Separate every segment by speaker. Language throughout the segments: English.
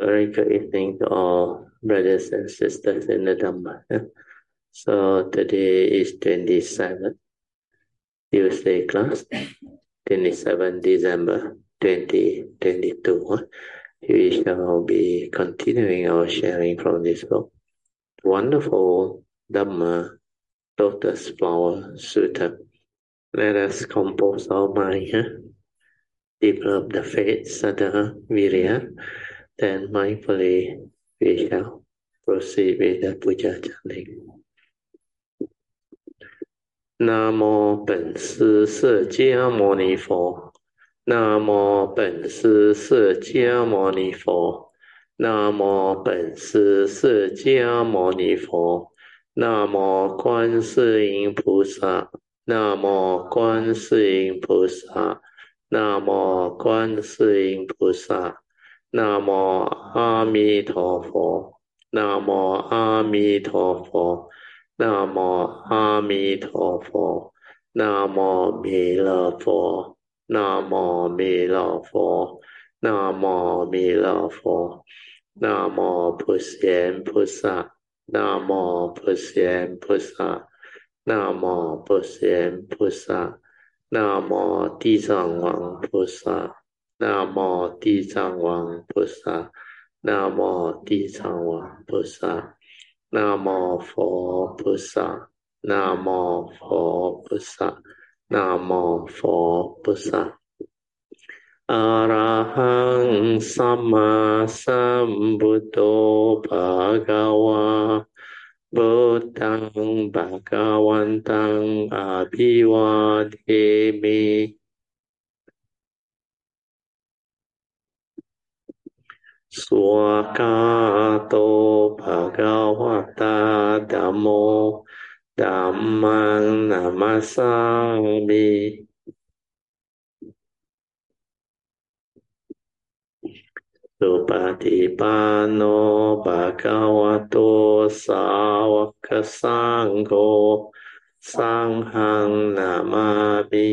Speaker 1: Very good evening to all brothers and sisters in the Dhamma. So today is 27th Tuesday class, 27 December 2022. We shall be continuing our sharing from this book. Wonderful Dhamma Lotus Flower Sutta. Let us compose our mind, develop the faith, Saddha, Virya, then mindfully we shall proceed with the puja chanting. 南无本师释迦牟尼佛。南无本师释迦牟尼佛。南无本师释迦牟尼佛。南无观世音菩萨。南无观世音菩萨。南无观世音菩萨。南无阿弥陀佛。南无阿弥陀佛。南无阿弥陀佛。南无弥勒佛。南无弥勒佛。南无弥勒佛。南无普贤菩萨。南无普贤菩萨。南无普贤菩萨。南无地藏王菩萨。南无地藏王菩萨。南无地藏王菩萨。南无佛菩萨。南无佛菩萨。南无佛菩萨。อะระหังสัมมาสัมพุทโธภะคะวะพุทธังภะคะวันตังอะภิวาเทมิสวากาโตภะคะวะตาธัมโมธัมมังนัมมัสสามิสุปฏิปันโนภะคะวะโตสาวกสังโฆสังฆังนามามิ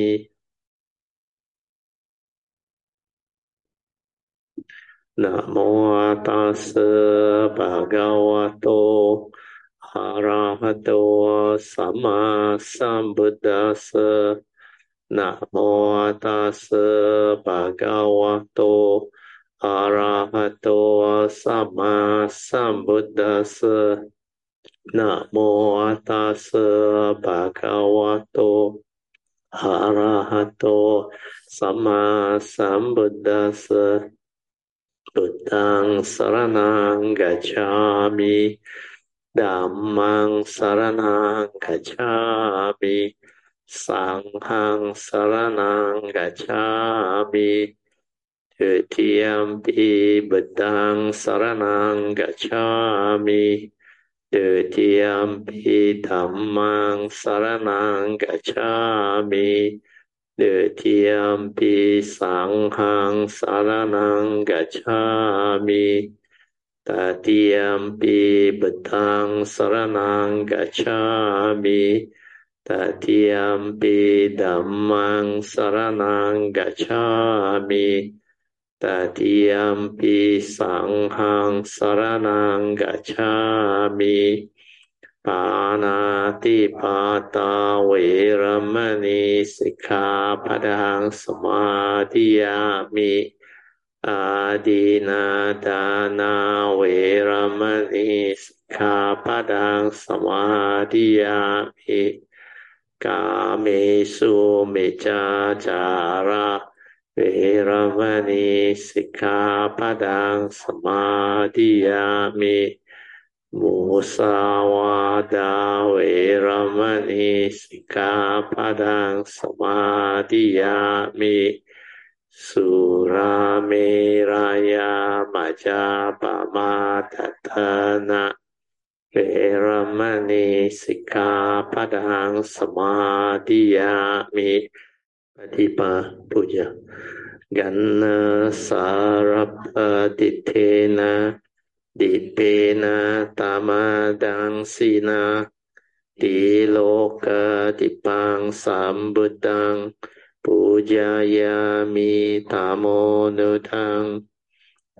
Speaker 1: นะโมตัสสะภะคะวะโตอะระหะโตสัมมาสัมพุทธัสสะนะโมตัสสะภะคะวะโตอะระหะโตสัมมาสัมพุทธัสสะนะโมตัสสะภะคะวะโตอะระหะโตสัมมาสัมพุทธัสสะพุทธังสรณังกัจฉามิธัมมังสรณังกัจฉามิสังฆังสรณังกัจฉามิทุติยมปิบุตตังสรณังกัจฉามิทุติยมปิธัมมังสรณังกัจฉามิทุติยมปิสังฆังสรณังกัจฉามิตติยมปิบุตตังสรณังกัจฉามิตติยมปิธัมมังสรณังกัจฉามิตติยมปิสังฆังสรณังกัจฉามิปานาติปาตาเวรมณีสิกขาปะทังสมาธิยามิอาดินาทานาเวรมณีสิกขาปะทังสมาธิยามิกาเมสุมิจฉาจาระเวรมณีสิกขาปะทังสมาธิยามิมุสาวาทาเวรมณีสิกขาปะทังสมาธิยามิสุราเมรยามัจจาปมาทัฏฐานะเวรมณีสิกขาปะทังสมาธิยามิปฏิปาปุจจากันนาสารพติเทนะดิเปนะตามาดังสีนาติโลกติปังสัมบุตตังปูจายามิตามโมนุทัง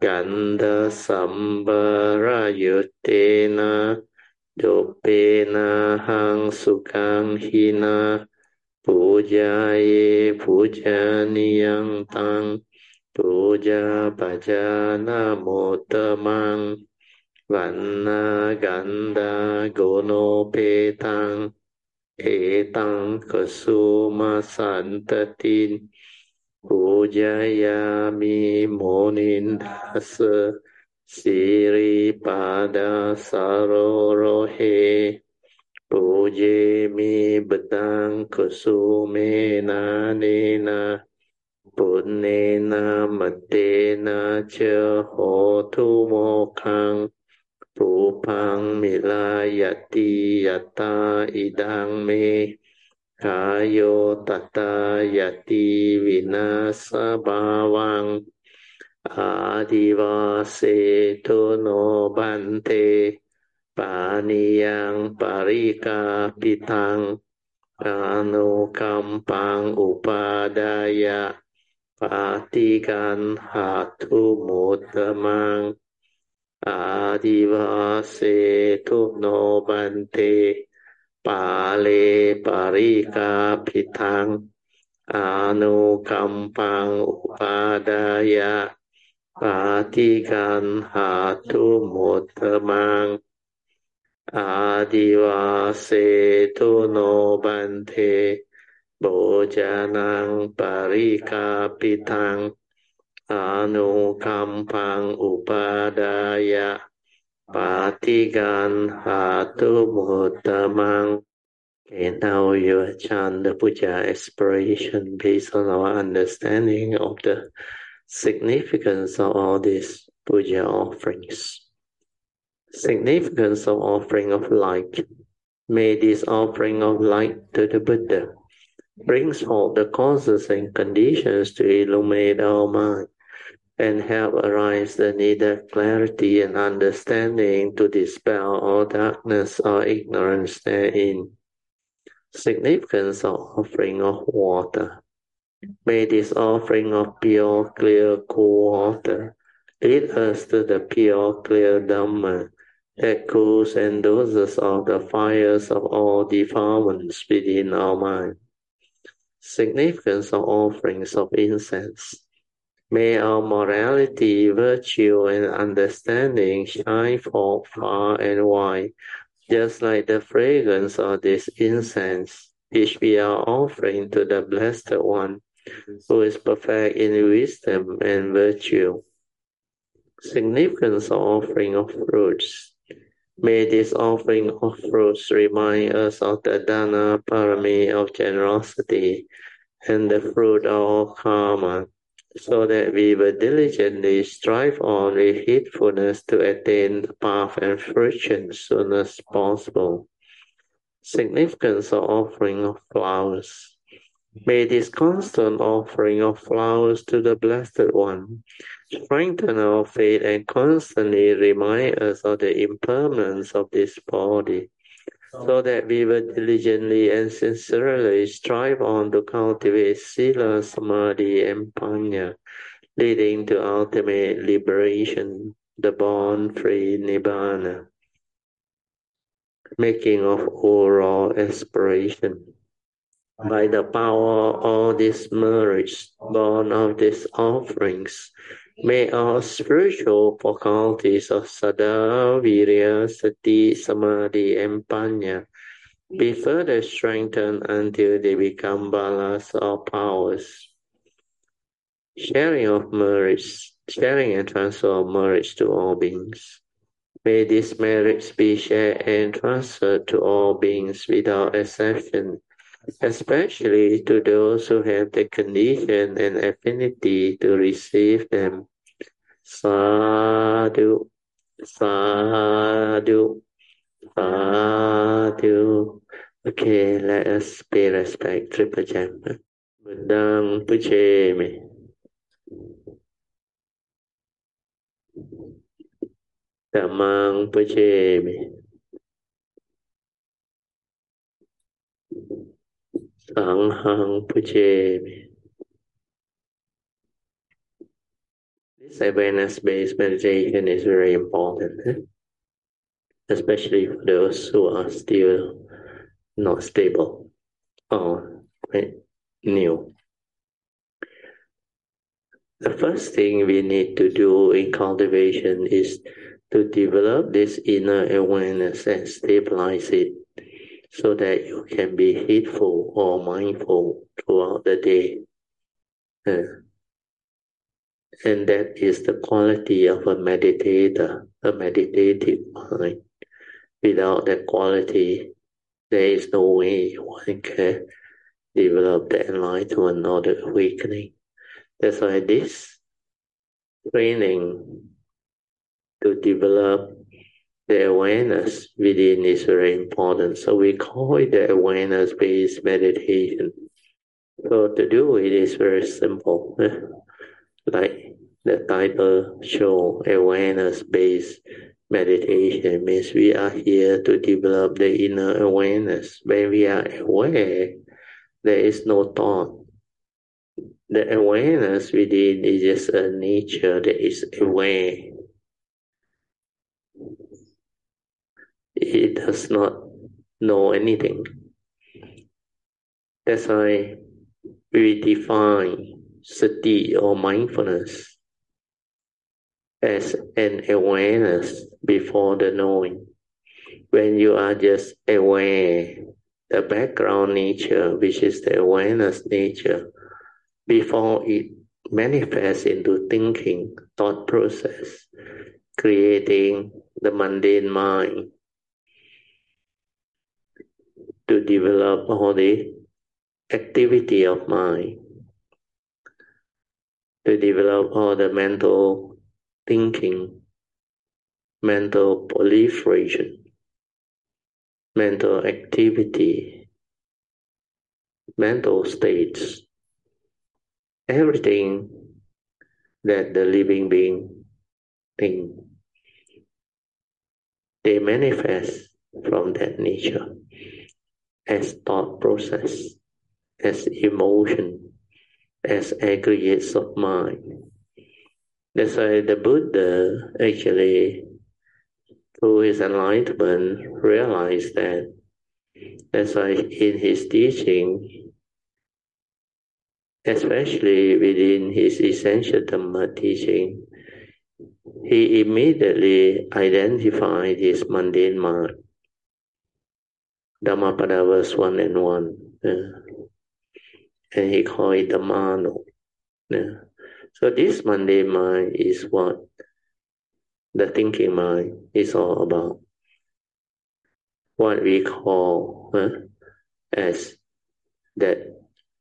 Speaker 1: Ganda sambara yutena dopena hang sukang hina pujaye pujaniyang tang puja bhajana motamang vanna ganda gono petang etang kasuma santatin pujayami monindasa siri pada sarorohe puje mi bedang kusumena nena punnena matena cha hotu mokhang pupang milayati yata idang me kayo tata yati vinasa bhavang adivase to no bante paniyang parika pitang anukampang upadaya patikan hatu mutamang adivase to no bante pale parika pitang anukampang upadaya patikan hatu mutamang adivase to no bante bojanang parika pitang anukampang upadaya patikan hatu mutamang. Okay, now you chant the puja aspiration based on our understanding of the significance of all these puja offerings. Significance of offering of light. May this offering of light to the Buddha brings forth the causes and conditions to illuminate our mind and help arise the needed clarity and understanding to dispel all darkness or ignorance therein. Significance of offering of water. May this offering of pure, clear, cool water lead us to the pure, clear Dhamma that cools and doses off the fires of all defilements within our mind. Significance of offerings of incense. May our morality, virtue, and understanding shine forth far and wide, just like the fragrance of this incense, which we are offering to the Blessed One, who is perfect in wisdom and virtue. Significance of offering of fruits. May this offering of fruits remind us of the Dana Parami of generosity and the fruit of all karma, so that we will diligently strive on with heedfulness to attain the path and fruition as soon as possible. Significance of offering of flowers. May this constant offering of flowers to the Blessed One strengthen our faith and constantly remind us of the impermanence of this body, so that we will diligently and sincerely strive on to cultivate Sila, Samadhi, and Panya, leading to ultimate liberation, the born-free Nibbana. Making of oral aspiration. By the power of all these merits born of these offerings, may our spiritual faculties of Sada, Virya, Sati, Samadhi, and Panya be further strengthened until they become balas or powers. Sharing of merits, sharing and transfer of merits to all beings. May these merits be shared and transferred to all beings without exception, especially to those who have the condition and affinity to receive them. Sadhu, sadhu, sadhu. Okay, let us pay respect to Pajama. Buddhang Puchemi. Dhammang Puchemi. Sanghang Puchemi. awareness-based meditation is very important, especially for those who are still not stable or new. The first thing we need to do in cultivation is to develop this inner awareness and stabilize it so that you can be heedful or mindful throughout the day. And that is the quality of a meditator, a meditative mind. Without that quality, there is no way one can develop the enlightenment or the awakening. That's why this training to develop the awareness within is very important. So we call it the awareness-based meditation. So to do it is very simple. Like the title show, awareness-based meditation means we are here to develop the inner awareness. When we are aware, there is no thought. The awareness within is just a nature that is aware. It does not know anything. That's why we define sati or mindfulness as an awareness before the knowing. When you are just aware, the background nature, which is the awareness nature, before it manifests into thinking, thought process, creating the mundane mind to develop all the activity of mind, to develop all the mental thinking, mental proliferation, mental activity, mental states, everything that the living being think, they manifest from that nature as thought process, as emotion, as aggregates of mind. That's why the Buddha actually, through his enlightenment, realized that. That's why in his teaching, especially within his essential Dhamma teaching, he immediately identified his mundane mind. Dhammapada verse 1 and 1. And he called it the mano. So this mundane mind is what the thinking mind is all about. What we call as that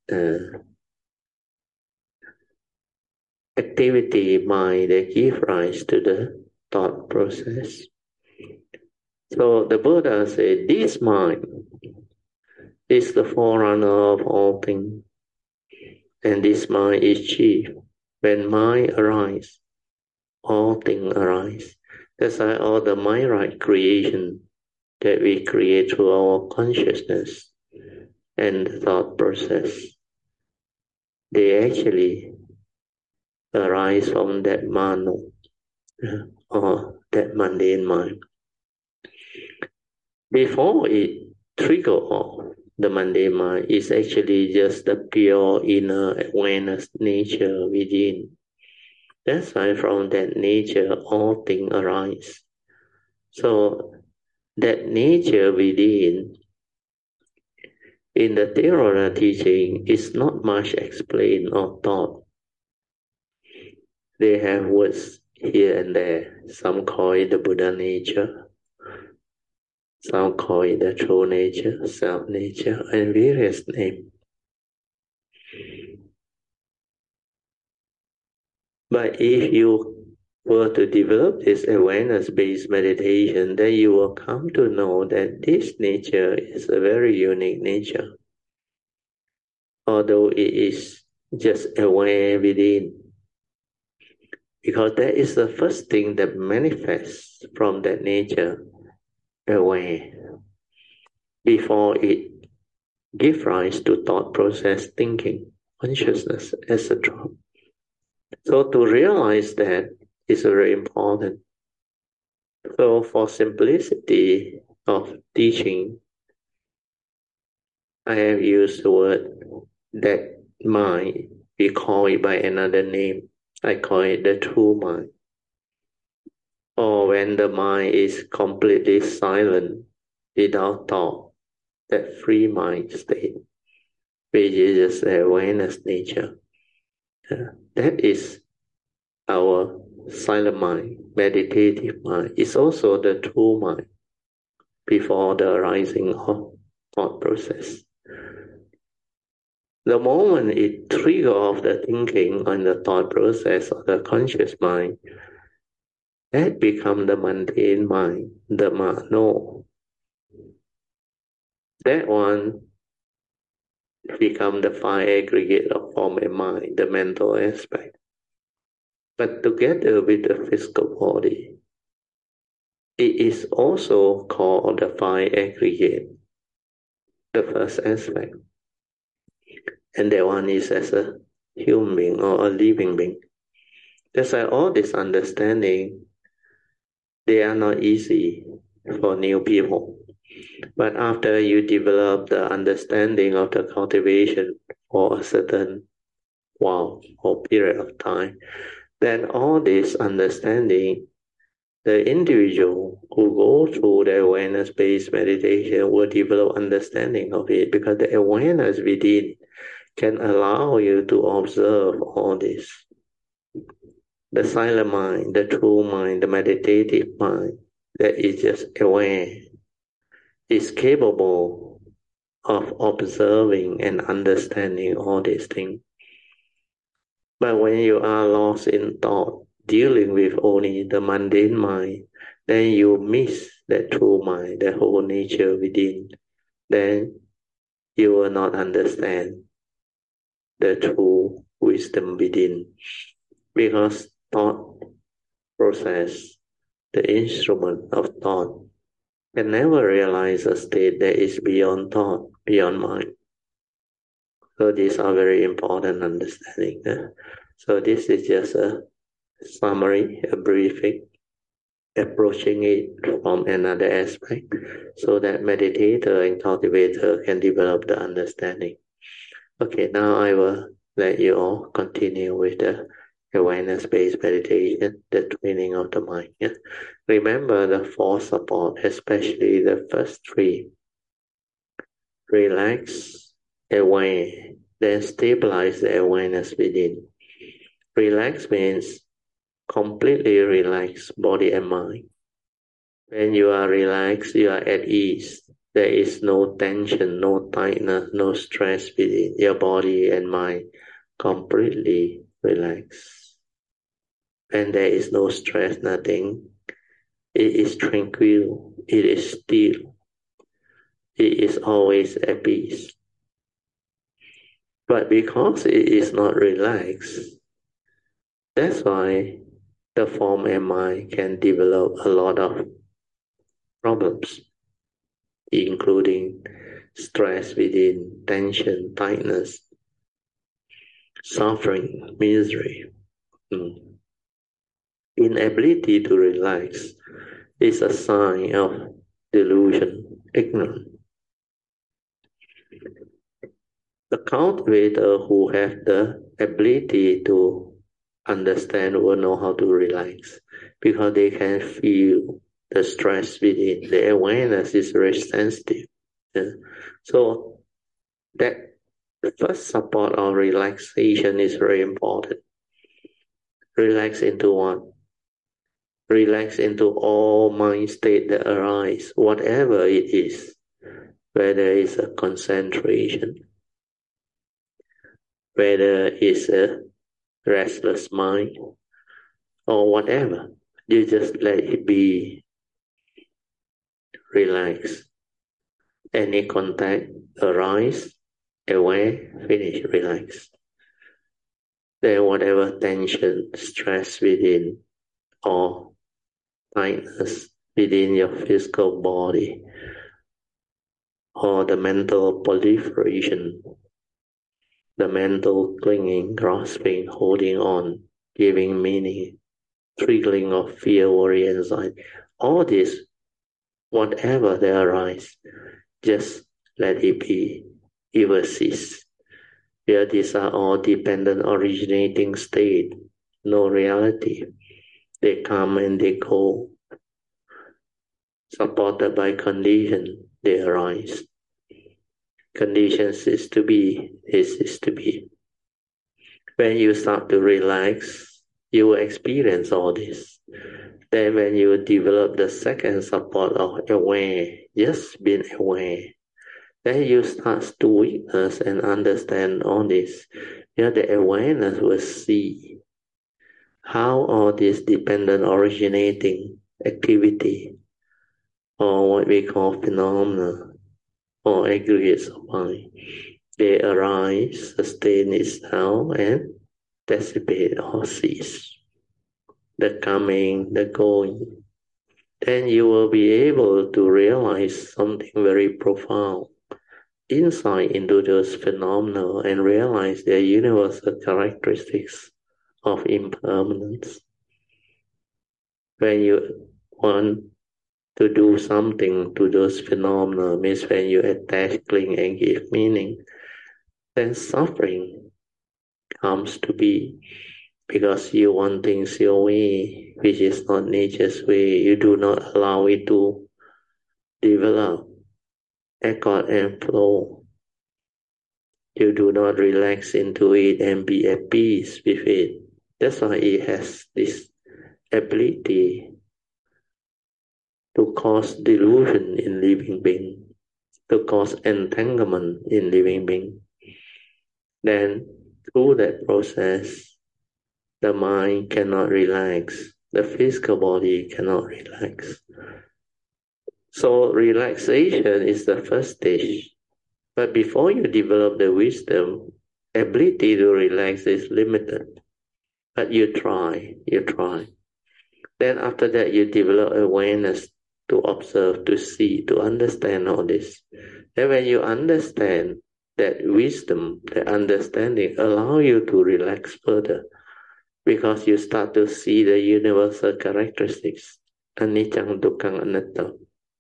Speaker 1: activity mind that gives rise to the thought process. So the Buddha said, this mind is the forerunner of all things, and this mind is chief. When mind arises, all things arise. That's why all the mind-right creation that we create through our consciousness and the thought process, they actually arise from that mano, or that mundane mind. Before it triggers off, the mundane mind is actually just the pure inner awareness nature within. That's why from that nature all things arise. So that nature within, in the Theravada teaching, is not much explained or taught. They have words here and there. Some call it the Buddha nature. Some call it the true nature, self-nature, and various names. But if you were to develop this awareness-based meditation, then you will come to know that this nature is a very unique nature. Although it is just aware within. Because that is the first thing that manifests from that nature, aware, before it gives rise to thought process, thinking, consciousness, etc. So to realize that is very important. So for simplicity of teaching, I have used the word that mind. We call it by another name. I call it the true mind. Or when the mind is completely silent, without thought, that free mind state, which is just awareness nature. That is our silent mind, meditative mind. It's also the true mind before the arising of thought process. The moment it triggers off the thinking and the thought process of the conscious mind, that becomes the mundane mind, the mano. That one become the five aggregate of form and mind, the mental aspect. But together with the physical body, it is also called the five aggregate, the first aspect. And that one is as a human being or a living being. That's why all this understanding, they are not easy for new people. But after you develop the understanding of the cultivation for a certain while or period of time, then all this understanding, the individual who go through the awareness-based meditation will develop understanding of it, because the awareness within can allow you to observe all this. The silent mind, the true mind, the meditative mind that is just aware is capable of observing and understanding all these things. But when you are lost in thought, dealing with only the mundane mind, then you miss that true mind, the whole nature within. Then you will not understand the true wisdom within. Because thought process, the instrument of thought, can never realize a state that is beyond thought, beyond mind. So these are very important understanding. So this is just a summary, a briefing, approaching it from another aspect, so that meditator and cultivator can develop the understanding. Okay, now I will let you all continue with the awareness-based meditation, the training of the mind. Yeah? Remember the four support, especially the first three. Relax, aware, then stabilize the awareness within. Relax means completely relax body and mind. When you are relaxed, you are at ease. There is no tension, no tightness, no stress within your body and mind. Completely relaxed. And there is no stress, nothing. It is tranquil. It is still. It is always at peace. But because it is not relaxed, that's why the form and mind can develop a lot of problems, including stress within, tension, tightness, suffering, misery. Inability to relax is a sign of delusion, ignorance. The cultivator who has the ability to understand will know how to relax, because they can feel the stress within. The awareness is very sensitive. Yeah? So that the first support of relaxation is very important. Relax into what? Relax into all mind state that arise, whatever it is, whether it's a concentration, whether it's a restless mind, or whatever. You just let it be. Relax. Any contact arise, aware, finish, relax. Then whatever tension, stress within, or tightness within your physical body, or the mental proliferation, the mental clinging, grasping, holding on, giving meaning, triggering of fear, worry, anxiety. All this, whatever they arise, just let it be. It will cease. Here these are all dependent originating state, no reality. They come and they go, supported by condition, they arise. Conditions is to be, this is to be. When you start to relax, you will experience all this. Then when you develop the second support of aware, just being aware, then you start to witness and understand all this. The awareness will see how all this dependent originating activity, or what we call phenomena, or aggregates of mind, they arise, sustain itself, and dissipate or cease. The coming, the going. Then you will be able to realize something very profound, insight into those phenomena, and realize their universal characteristics of impermanence. When you want to do something to those phenomena, means when you attach, cling, and give meaning, then suffering comes to be, because you want things your way, which is not nature's way. You do not allow it to develop, accord and flow. You do not relax into it and be at peace with it. That's why it has this ability to cause delusion in living being, to cause entanglement in living being. Then through that process, the mind cannot relax, the physical body cannot relax. So relaxation is the first stage. But before you develop the wisdom, ability to relax is limited. But you try. Then after that, you develop awareness to observe, to see, to understand all this. Then when you understand, that wisdom, that understanding allow you to relax further, because you start to see the universal characteristics, anicca, dukkha, anatta.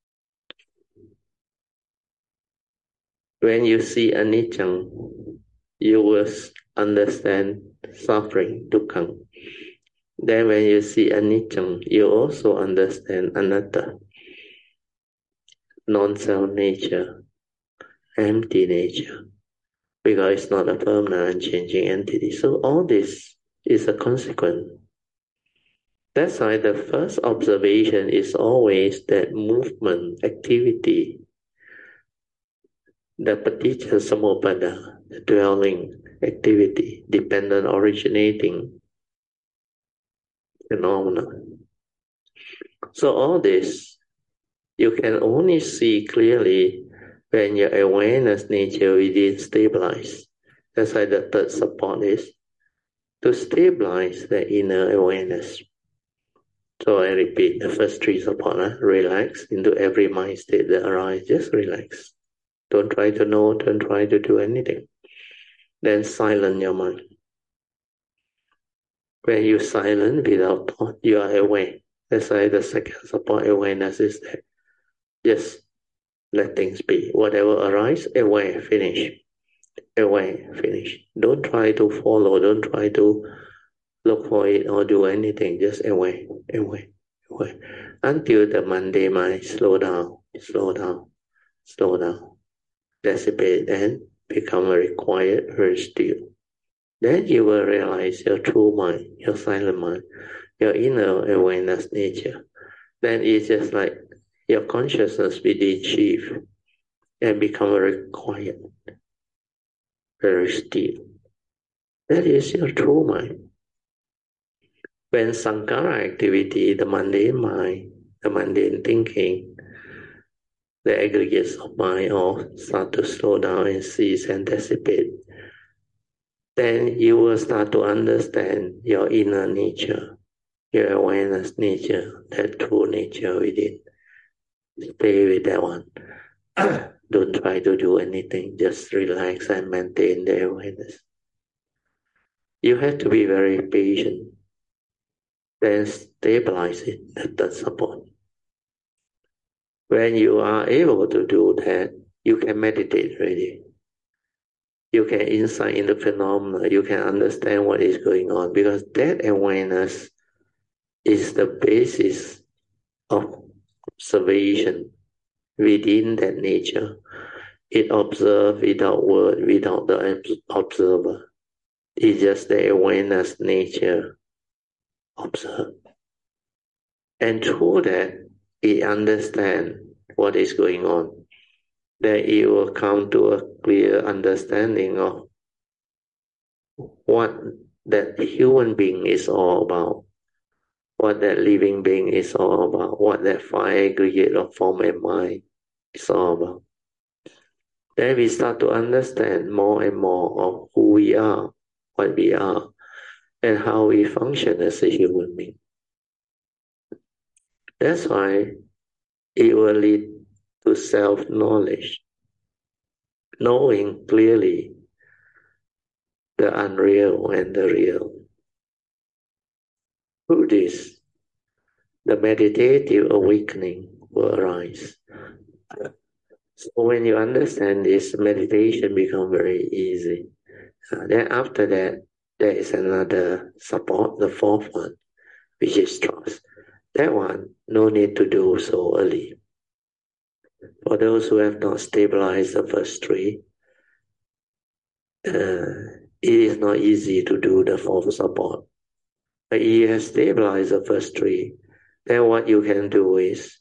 Speaker 1: When you see anicca, you will understand suffering, dukkha. Then when you see anicca, you also understand anatta, non-self nature, empty nature, because it's not a permanent unchanging entity. So all this is a consequence. That's why the first observation is always that movement, activity, the paticca samuppada, the dwelling, activity, dependent originating phenomena. So all this, you can only see clearly when your awareness nature within stabilize. That's why the third support is to stabilize the inner awareness. So I repeat the first three support, relax into every mind state that arises, just relax. Don't try to know, don't try to do anything. Then silence your mind. When you silent without thought, you are aware. That's why the second support awareness is there. Just let things be. Whatever arises, aware, finish. Aware, finish. Don't try to follow, don't try to look for it or do anything. Just aware. Until the mundane mind slow down, dissipate and become very quiet, very still. Then you will realize your true mind, your silent mind, your inner awareness nature. Then it's just like your consciousness within chief and become very quiet, very still. That is your true mind. When sankhara activity, the mundane mind, the mundane thinking, the aggregates of mind all start to slow down and cease and dissipate, then you will start to understand your inner nature, your awareness nature, that true nature within. Stay with that one. Don't try to do anything, just relax and maintain the awareness. You have to be very patient. then stabilize it, the support. When you are able to do that, you can meditate really. You can insight in the phenomena, you can understand what is going on, because that awareness is the basis of observation within that nature. It observes without word, without the observer. It's just the awareness nature observe. And through that, it understands what is going on. Then it will come to a clear understanding of what that human being is all about, what that living being is all about, what that five aggregate of form and mind is all about. Then we start to understand more and more of who we are, what we are, and how we function as a human being. That's why it will lead to self-knowledge, knowing clearly the unreal and the real. Through this, the meditative awakening will arise. So when you understand this, meditation becomes very easy. Then after that, there is another support, the fourth one, which is trust. That one, no need to do so early. For those who have not stabilized the first three, it is not easy to do the fourth support. But if you have stabilized the first three, then what you can do is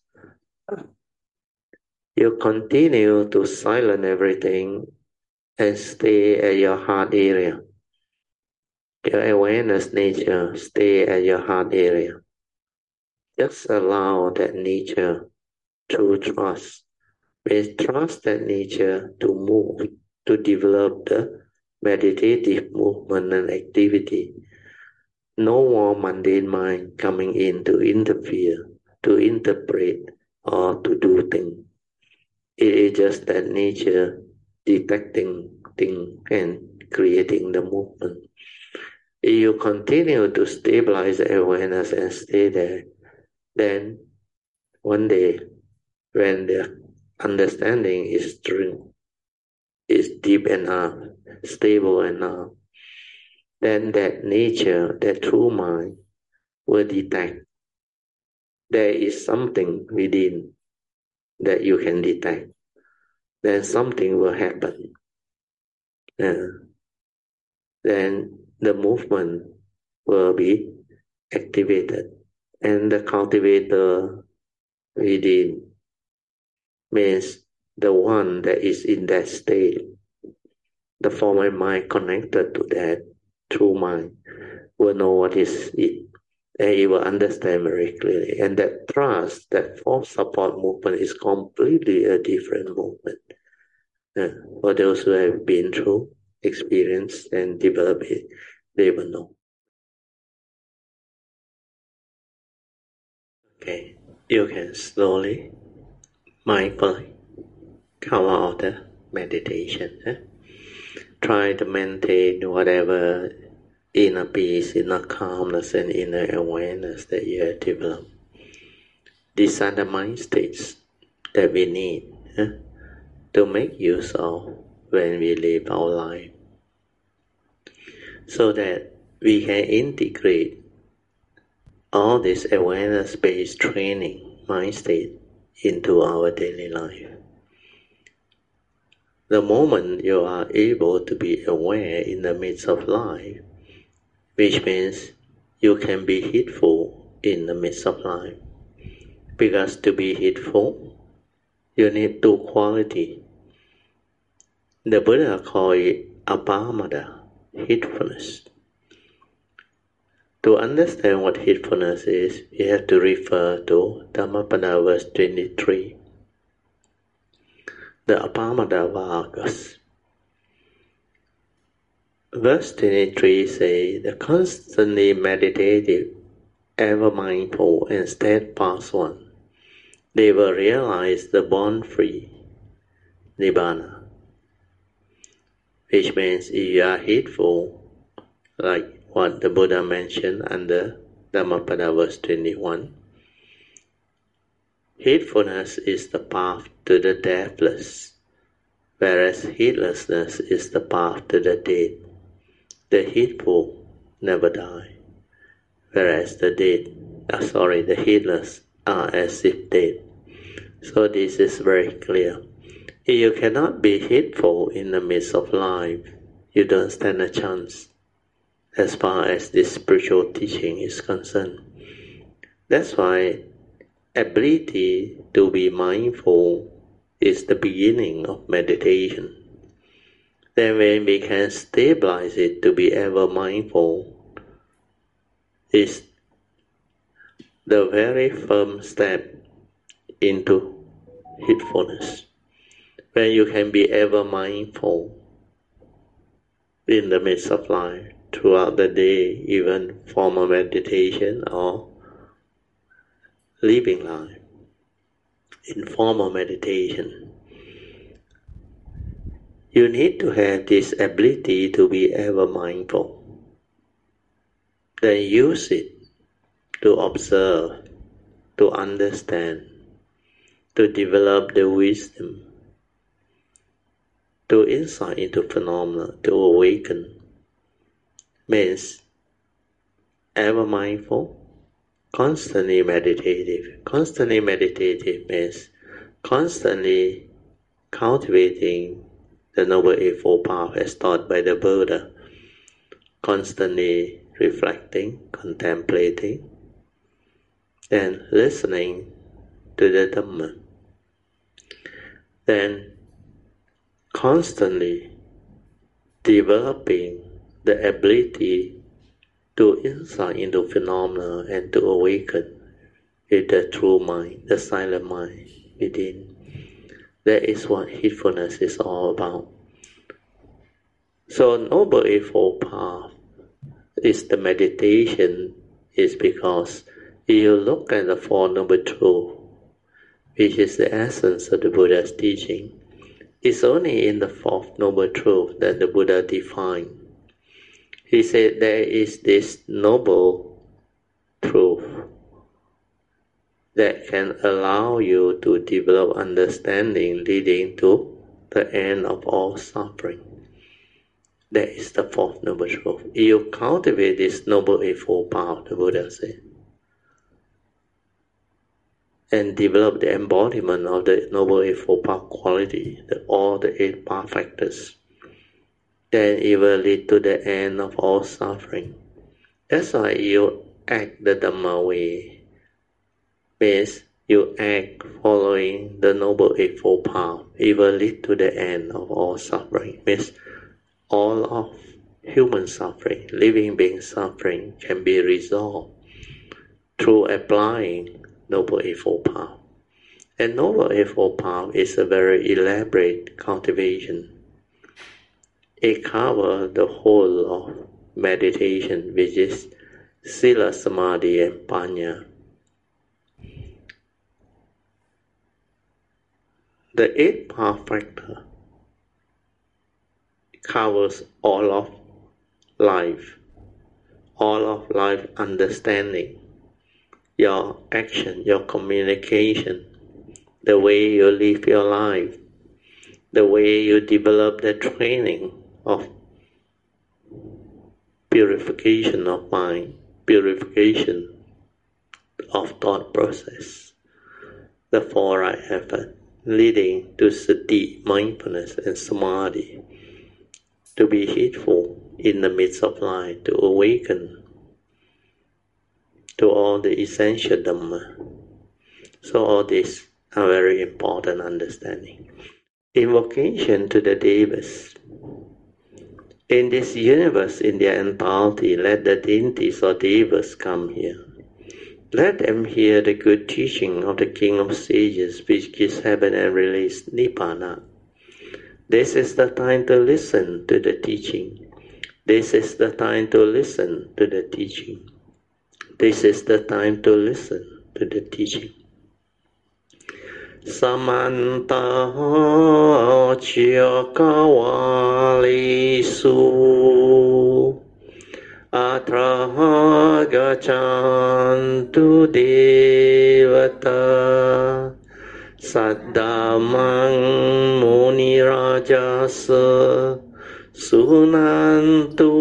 Speaker 1: you continue to silence everything and stay at your heart area. Your awareness nature, stay at your heart area. Just allow that nature to trust. We trust that nature to move, to develop the meditative movement and activity. No more mundane mind coming in to interfere, to interpret, or to do things. It is just that nature detecting things and creating the movement. If you continue to stabilize the awareness and stay there, then one day when the understanding is true, is deep enough, stable enough, then that nature, that true mind will detect there is something within that you can detect. Then something will happen. Then the movement will be activated. And the cultivator within means the one that is in that state. The former mind connected to that true mind will know what is it. And it will understand very clearly. And that trust, that fourth support movement is completely a different movement. For those who have been through, experienced, and developed it, they will know. Okay, you can slowly, mindfully come out of the meditation. Try to maintain whatever inner peace, inner calmness, and inner awareness that you have developed. These are the mind states that we need to make use of when we live our life, so that we can integrate all this awareness-based training, mind state, into our daily life. The moment you are able to be aware in the midst of life, which means you can be heedful in the midst of life. Because to be heedful, you need two qualities. The Buddha called it apamada, heedfulness. To understand what heedfulness is, you have to refer to Dhammapada verse 23. The apamada vagas. Verse 23 says, the constantly meditative, ever mindful and steadfast one, they will realize the born-free Nibbana. Which means if you are heedful, like what the Buddha mentioned under Dhammapada verse 21. Heedfulness is the path to the deathless, whereas heedlessness is the path to the dead. The heedful never die, whereas the heedless are as if dead. So this is very clear. You cannot be heedful in the midst of life. You don't stand a chance as far as this spiritual teaching is concerned. That's why ability to be mindful is the beginning of meditation. Then when we can stabilize it to be ever mindful, is the very firm step into heedfulness. When you can be ever mindful in the midst of life, throughout the day, even formal meditation or living life. In formal meditation, you need to have this ability to be ever mindful. Then use it to observe, to understand, to develop the wisdom, to insight into phenomena, to awaken. Means ever mindful, constantly meditative. Constantly meditative means constantly cultivating the Noble Eightfold Path as taught by the Buddha. Constantly reflecting, contemplating, and listening to the Dhamma. Then constantly developing the ability to insight into phenomena and to awaken with the true mind, the silent mind within. That is what heedfulness is all about. So Noble Eightfold Path is the meditation is because you look at the Four Noble Truths, which is the essence of the Buddha's teaching. It's only in the Fourth Noble Truth that the Buddha defined. He said there is this noble truth that can allow you to develop understanding leading to the end of all suffering. That is the Fourth Noble Truth. You cultivate this Noble Eightfold Path, the Buddha said, and develop the embodiment of the Noble Eightfold Path quality, all the 8 path factors. Then it will lead to the end of all suffering. That's why you act the Dhamma way. Means you act following the Noble Eightfold Path. It will lead to the end of all suffering. Means all of human suffering, living being suffering can be resolved through applying Noble Eightfold Path. And Noble Eightfold Path is a very elaborate cultivation. It covers the whole of meditation, which is Sila, Samadhi, and Panya. The 8 path factor covers all of life understanding, your action, your communication, the way you live your life, the way you develop the training of purification of mind, purification of thought process, the 4 right effort leading to sati, mindfulness, and samadhi, to be heedful in the midst of life, to awaken to all the essential Dhamma. So all these are very important understanding. Invocation to the Devas. In this universe, in their entirety, let the deities or Devas come here. Let them hear the good teaching of the King of Sages, which gives heaven and release Nibbana. This is the time to listen to the teaching. This is the time to listen to the teaching. This is the time to listen to the teaching. Samanta Chakawalisu Atraha gachantu devata Saddhamang muni rajasa Sunantu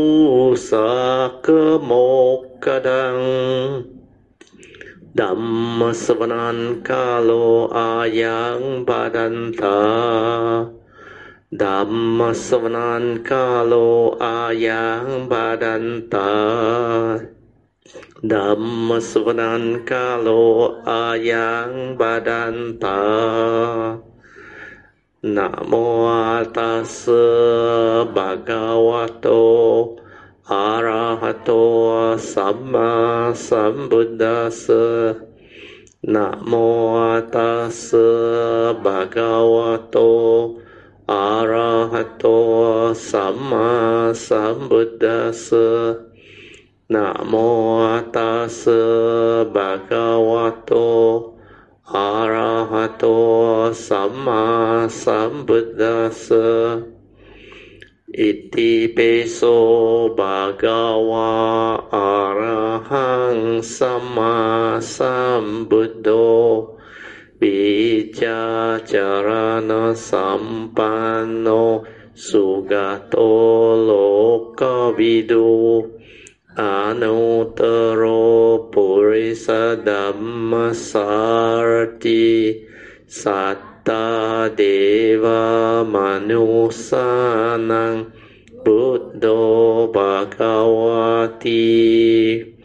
Speaker 1: sakamokadang Dhamma savanan kalo ayang badanta Dhamma savanan kalo ayang badanta Dhamma savanan kalo ayang badanta Namo tassa bhagavato arahato samma sambuddhassa Namo tassa bhagavato arahato samma sambuddhassa Namo tassa bhagavato arahato samma sambuddhassa Iti peso bhagava arahang samma sambuddho Bija charana sampanno sugato lokavidu Anuttaro purisa dhammasarati satta deva manusanang buddho bhagavati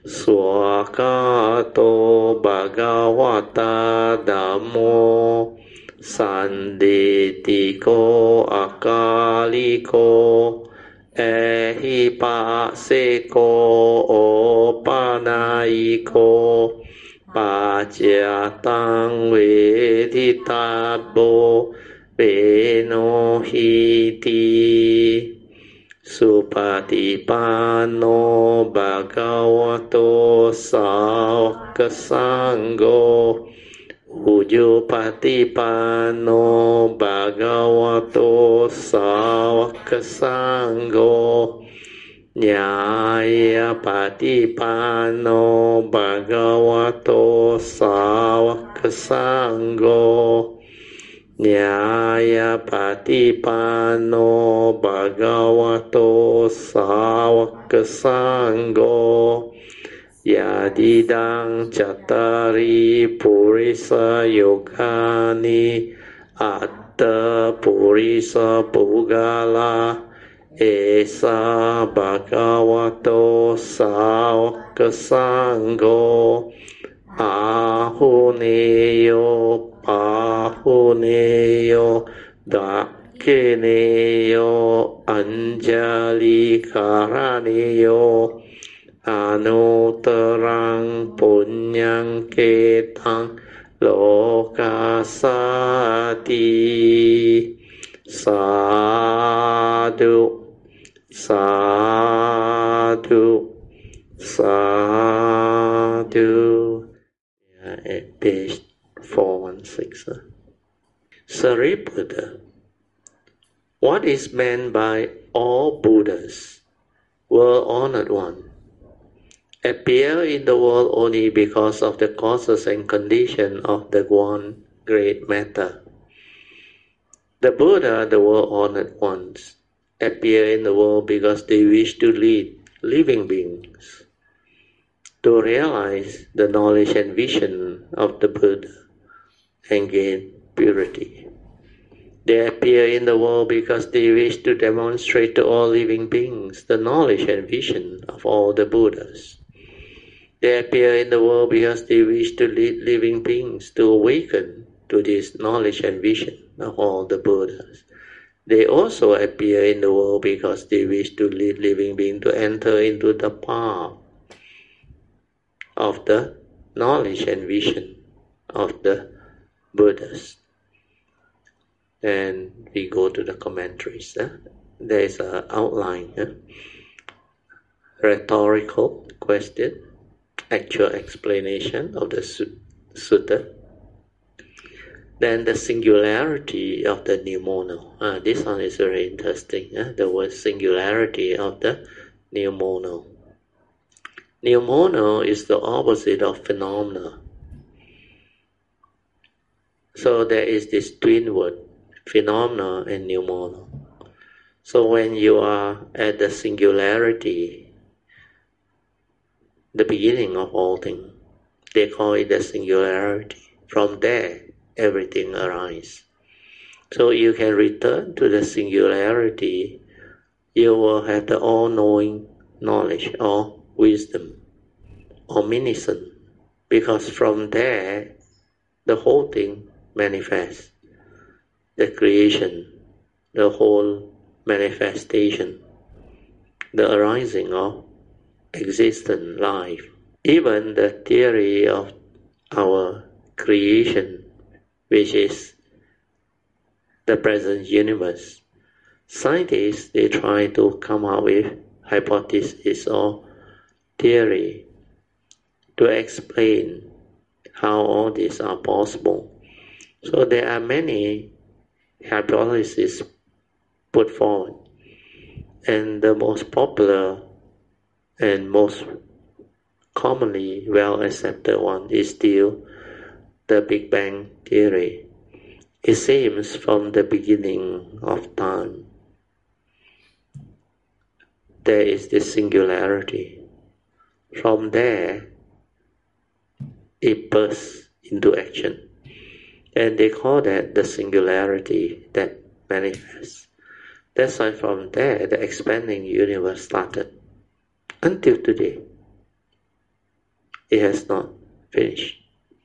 Speaker 1: Swakato bhagavata dhammo sanditiko akaliko ehipaseko opanaiko pacayatang veditabo venohiti Supatipanno bhagavato sāvaka sangho Ujupatipanno bhagavato sāvaka sangho Nyaya patipanno bhagavato sāvaka sangho Nyaya patipanno bhagavato sāvaka sangho Yadidang cattari purisa yogani atta purisa pugala Esa bhagavato sāvaka sangho Ahuneyo Pahuneyo Dakineyo Anjali Karaneyo Anuttarang Punyang Ketang Lokasati Sadhu Sadhu Sadhu at page 416. Sariputta, what is meant by all Buddhas, world-honored one, appear in the world only because of the causes and conditions of the one great matter. The Buddha, the world-honored ones, appear in the world because they wish to lead living beings to realize the knowledge and vision of the Buddha and gain purity. They appear in the world because they wish to demonstrate to all living beings the knowledge and vision of all the Buddhas. They appear in the world because they wish to lead living beings to awaken to this knowledge and vision of all the Buddhas. They also appear in the world because they wish to lead living beings to enter into the path of the knowledge and vision of the Buddhas. And we go to the commentaries. There is an outline. Rhetorical question, actual explanation of the sutta. Then the singularity of the pneumono. This one is very interesting. The word singularity of the pneumono. Pneumono is the opposite of phenomena. So there is this twin word, phenomena and pneumono. So when you are at the singularity, the beginning of all things, they call it the singularity. From there, everything arises. So you can return to the singularity, you will have the all-knowing knowledge or wisdom, omniscience, because from there, the whole thing manifests. The creation, the whole manifestation, the arising of existence, life. Even the theory of our creation, which is the present universe, scientists, they try to come up with hypothesis or theory to explain how all these are possible. So there are many hypotheses put forward, and the most popular and most commonly well accepted one is still the Big Bang theory. It seems from the beginning of time there is this singularity. From there it bursts into action, and they call that the singularity that manifests. That's why from there the expanding universe started. Until today, it has not finished.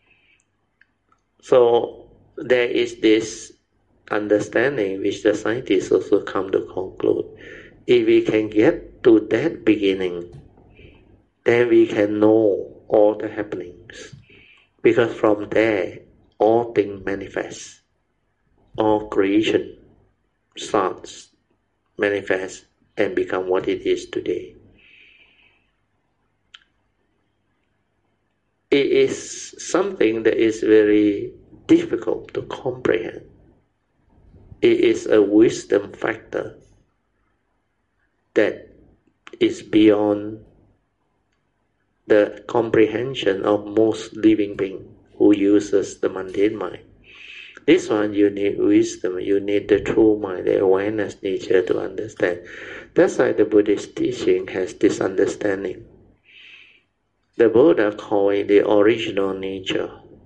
Speaker 1: So there is this understanding which the scientists also come to conclude. If we can get to that beginning, then we can know all the happenings. Because from there, all things manifest. All creation starts, manifests, and become what it is today. It is something that is very difficult to comprehend. It is a wisdom factor that is beyond the comprehension of most living beings who uses the mundane mind. This one you need wisdom, you need the true mind, the awareness nature to understand. That's why the Buddhist teaching has this understanding. The Buddha called it the original nature,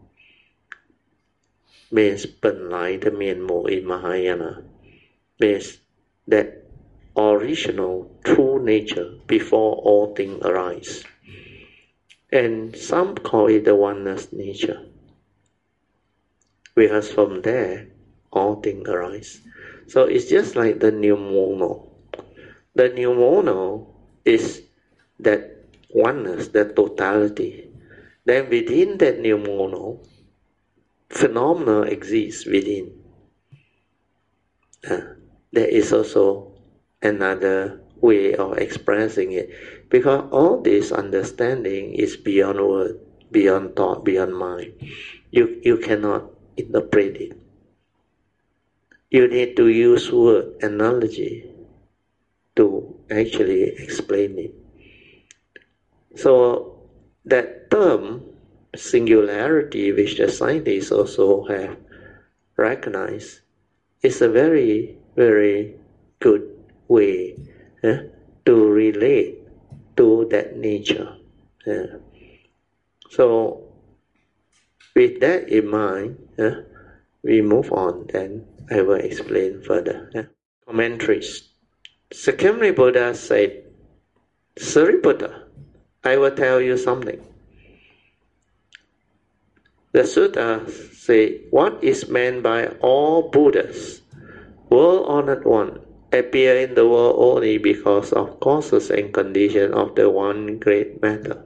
Speaker 1: means 本来的面目 in Mahayana, means that original true nature before all things arise. And some call it the oneness nature, because from there all things arise. So it's just like the pneumono. The pneumono is that oneness, that totality. Then within that pneumono, phenomena exists within. There is also another way of expressing it, because all this understanding is beyond word, beyond thought, beyond mind. You cannot interpret it. You need to use word analogy to actually explain it. So that term singularity, which the scientists also have recognized, is a very, very good way to relate to that nature. So with that in mind, we move on, then I will explain further. Commentaries. Sakyamuni Buddha said, Sariputta, I will tell you something. The sutta say, what is meant by all Buddhas, world-honored one, appear in the world only because of causes and conditions of the one great matter.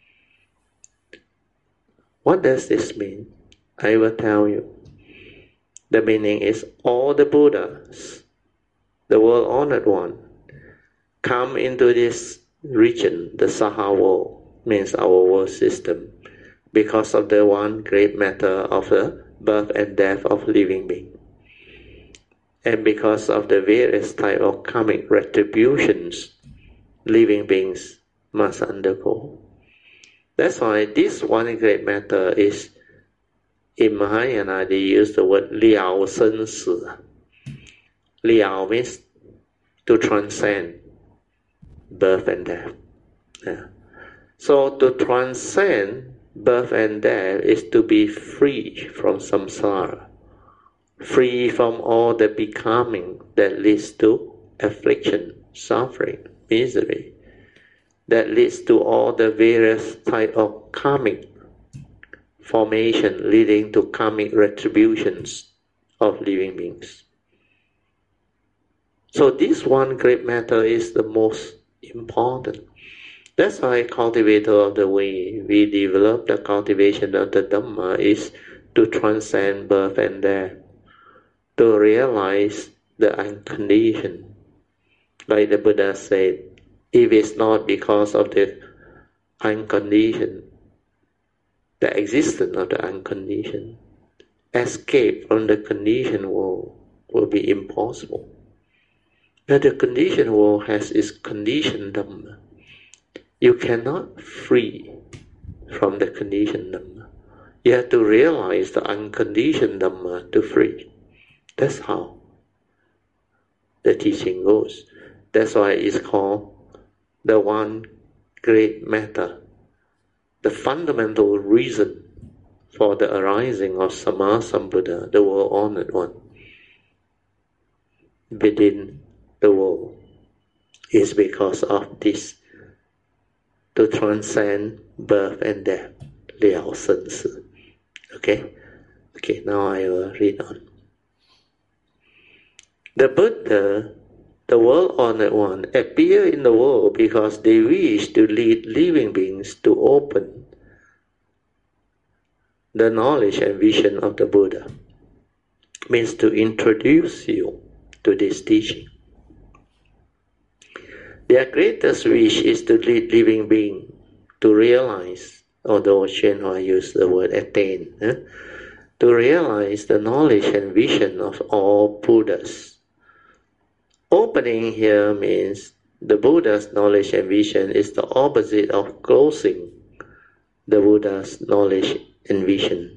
Speaker 1: What does this mean? I will tell you. The meaning is all the Buddhas, the world-honored one, come into this region, the Saha world, means our world system, because of the one great matter of the birth and death of living beings. And because of the various type of karmic retributions living beings must undergo. That's why this one great matter is, in Mahayana they use the word liao sen si. Liao means to transcend birth and death. Yeah. So to transcend birth and death is to be free from samsara, free from all the becoming that leads to affliction, suffering, misery, that leads to all the various type of karmic formation leading to karmic retributions of living beings. So this one great matter is the most important. That's why cultivator of the way, we develop the cultivation of the Dhamma is to transcend birth and death, to realize the unconditioned. Like the Buddha said, if it's not because of the unconditioned, the existence of the unconditioned, escape from the conditioned world will be impossible. But the conditioned world has its conditioned Dhamma. You cannot free from the conditioned Dhamma. You have to realize the unconditioned Dhamma to free. That's how the teaching goes. That's why it's called the one great matter, the fundamental reason for the arising of Sammasambuddha, the world-honored one, within the world, is because of this, to transcend birth and death, liao sen si. Okay? Okay, now I will read on. The Buddha, the world-honored one, appear in the world because they wish to lead living beings to open the knowledge and vision of the Buddha. Means to introduce you to this teaching. Their greatest wish is to lead living beings to realize, although Shenhua used the word attain, to realize the knowledge and vision of all Buddhas. Opening here means the Buddha's knowledge and vision is the opposite of closing the Buddha's knowledge and vision.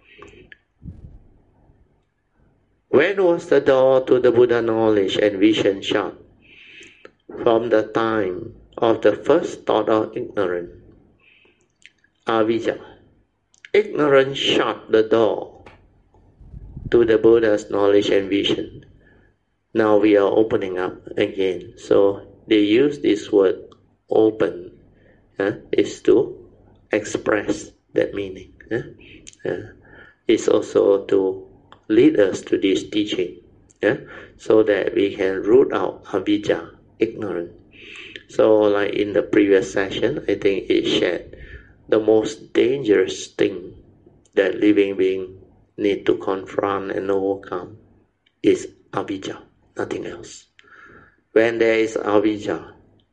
Speaker 1: When was the door to the Buddha knowledge and vision shut? From the time of the first thought of ignorance, avijja. Ignorance shut the door to the Buddha's knowledge and vision. Now we are opening up again. So they use this word open, is to express that meaning. It's also to lead us to this teaching, so that we can root out avijja, ignorance. So like in the previous session, I think it shared the most dangerous thing that living beings need to confront and overcome is avijja, nothing else. When there is avijja,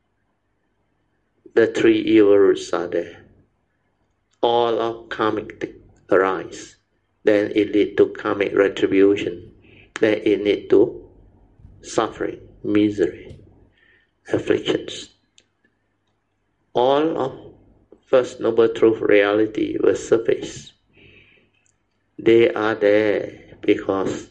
Speaker 1: the three evil roots are there. All of karmic arise. Then it leads to karmic retribution. Then it leads to suffering, misery, afflictions. All of First Noble Truth reality will surface. They are there because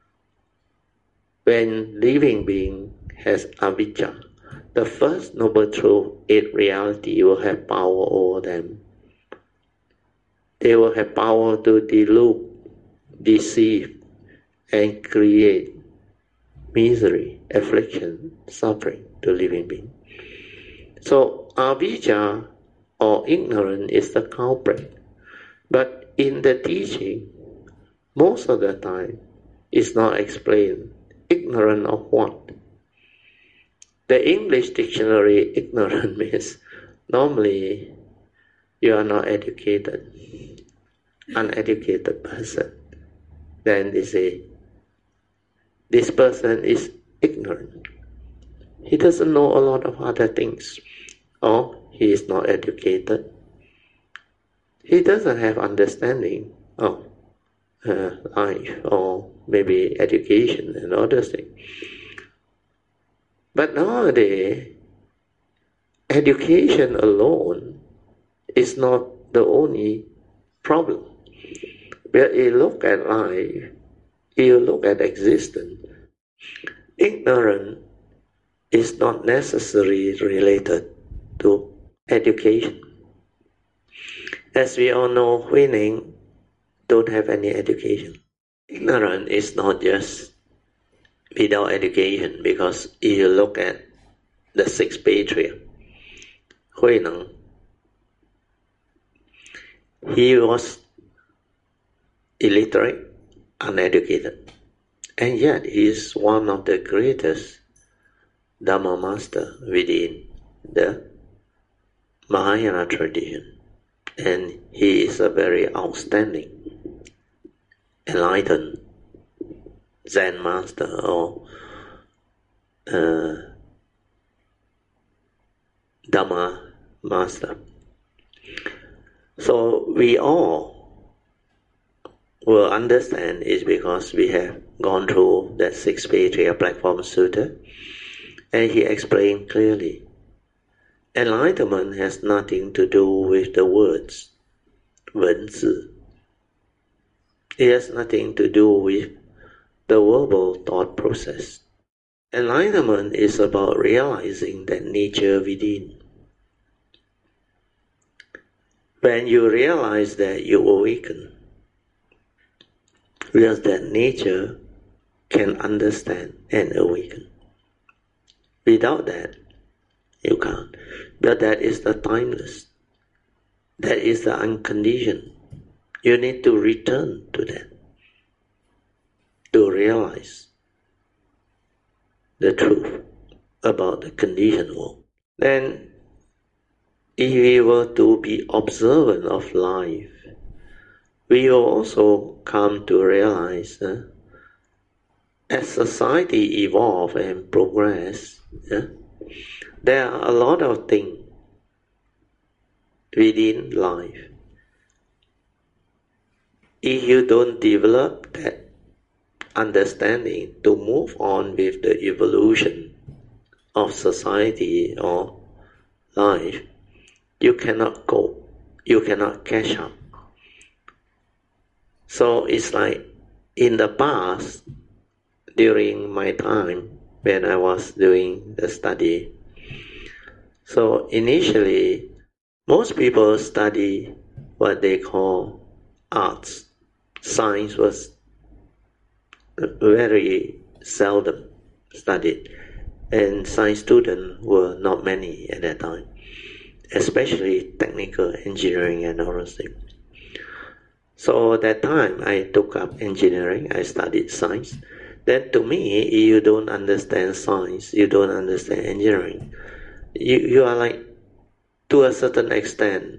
Speaker 1: when living being has avijja, the First Noble Truth in reality will have power over them. They will have power to delude, deceive, and create misery, affliction, suffering to living beings. So avijja or ignorance is the culprit. But in the teaching, most of the time, it's not explained. Ignorant of what? The English dictionary, ignorant means normally you are not educated, uneducated person. Then they say, this person is ignorant. He doesn't know a lot of other things. Or he is not educated. He doesn't have understanding of life or maybe education and other things. But nowadays, education alone is not the only problem. When you look at life, you look at existence, ignorance is not necessarily related to education. As we all know, Huining don't have any education. Ignorance is not just without education, because if you look at the six patriarchs, Huineng, he was illiterate, uneducated, and yet he is one of the greatest Dharma master within the Mahayana tradition, and he is a very outstanding, enlightened Zen master or Dhamma master. So we all will understand is because we have gone through that six patriarch platform sutta, and he explained clearly, enlightenment has nothing to do with the words, 文字. It has nothing to do with the verbal thought process. Enlightenment is about realizing that nature within. When you realize that, you awaken, because that nature can understand and awaken. Without that, you can't. But that is the timeless. That is the unconditioned. You need to return to that to realize the truth about the conditioned world. Then, if we were to be observant of life, we will also come to realize as society evolve and progress, there are a lot of things within life. If you don't develop that understanding to move on with the evolution of society or life, you cannot cope, you cannot catch up. So it's like in the past, during my time when I was doing the study, so initially most people study what they call arts. Science was very seldom studied, and science students were not many at that time, especially technical engineering and all those things. So at that time I took up engineering, I studied science. Then to me, if you don't understand science, you don't understand engineering, you are like, to a certain extent,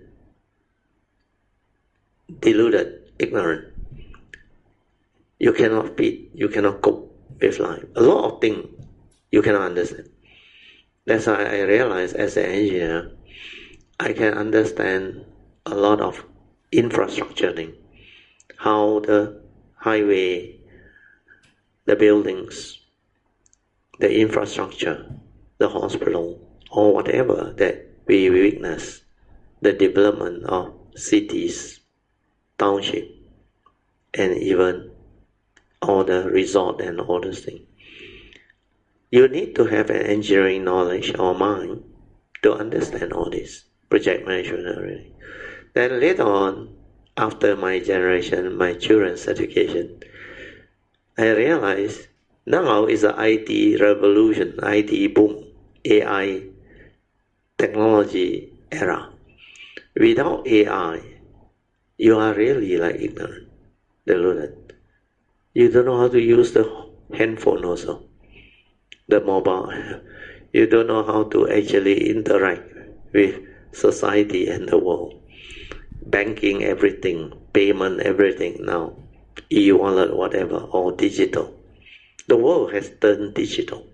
Speaker 1: deluded, ignorant. You cannot fit, you cannot cope with life. A lot of things you cannot understand. That's why I realized as an engineer, I can understand a lot of infrastructure things. How the highway, the buildings, the infrastructure, the hospital, or whatever that we witness, the development of cities, township, and even all the resort and all those things. You need to have an engineering knowledge or mind to understand all this, project management and everything. Then later on, after my generation, my children's education, I realized now is the IT revolution, IT boom, AI technology era. Without AI, you are really like ignorant, deluded. You don't know how to use the handphone also, the mobile. You don't know how to actually interact with society and the world. Banking, everything, payment, everything now, e-wallet, whatever, all digital. The world has turned digital.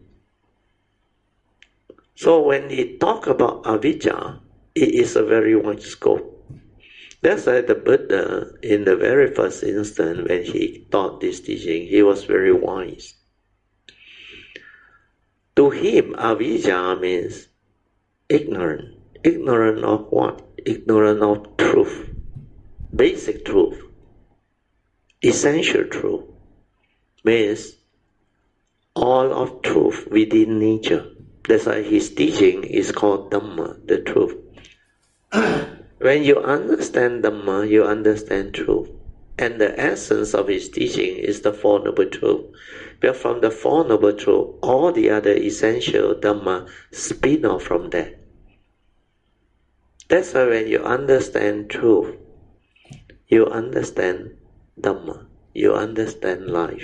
Speaker 1: So when he talk about avijja, it is a very wide scope. That's why the Buddha, in the very first instant when he taught this teaching, he was very wise. To him, avijja means ignorant. Ignorant of what? Ignorant of truth. Basic truth. Essential truth. Means all of truth within nature. That's why his teaching is called Dhamma, the truth. When you understand Dhamma, you understand truth. And the essence of his teaching is the Four Noble Truths. But from the Four Noble Truths, all the other essential Dhamma spin off from that. That's why when you understand truth, you understand Dhamma, you understand life.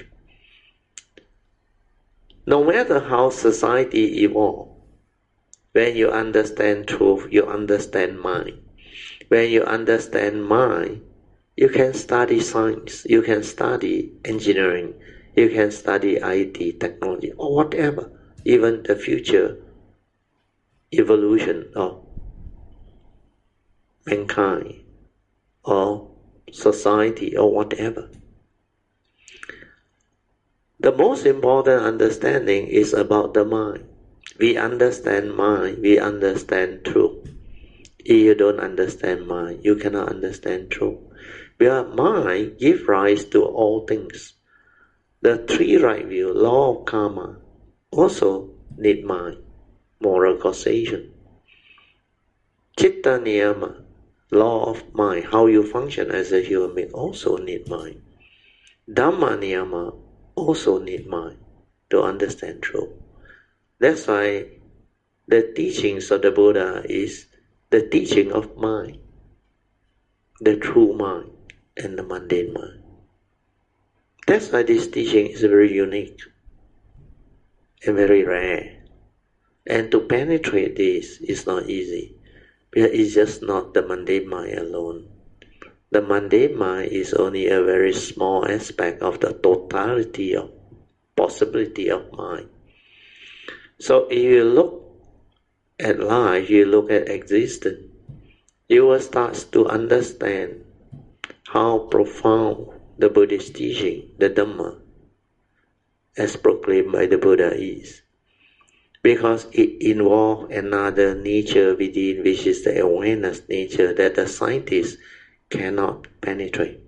Speaker 1: No matter how society evolves, when you understand truth, you understand mind. When you understand mind, you can study science, you can study engineering, you can study IT, technology, or whatever, even the future evolution of mankind or society or whatever. The most important understanding is about the mind. We understand mind, we understand truth. If you don't understand mind, you cannot understand truth. Because mind gives rise to all things. The three right view, law of karma, also need mind, moral causation. Chitta niyama, law of mind, how you function as a human being, also need mind. Dhamma niyama also need mind to understand truth. That's why the teachings of the Buddha is the teaching of mind, the true mind and the mundane mind. That's why this teaching is very unique and very rare. And to penetrate this is not easy, because it's just not the mundane mind alone. The mundane mind is only a very small aspect of the totality of possibility of mind. So if you look at life, you look at existence, you will start to understand how profound the Buddhist teaching, the Dhamma, as proclaimed by the Buddha is. Because it involves another nature within, which is the awareness nature that the scientists cannot penetrate.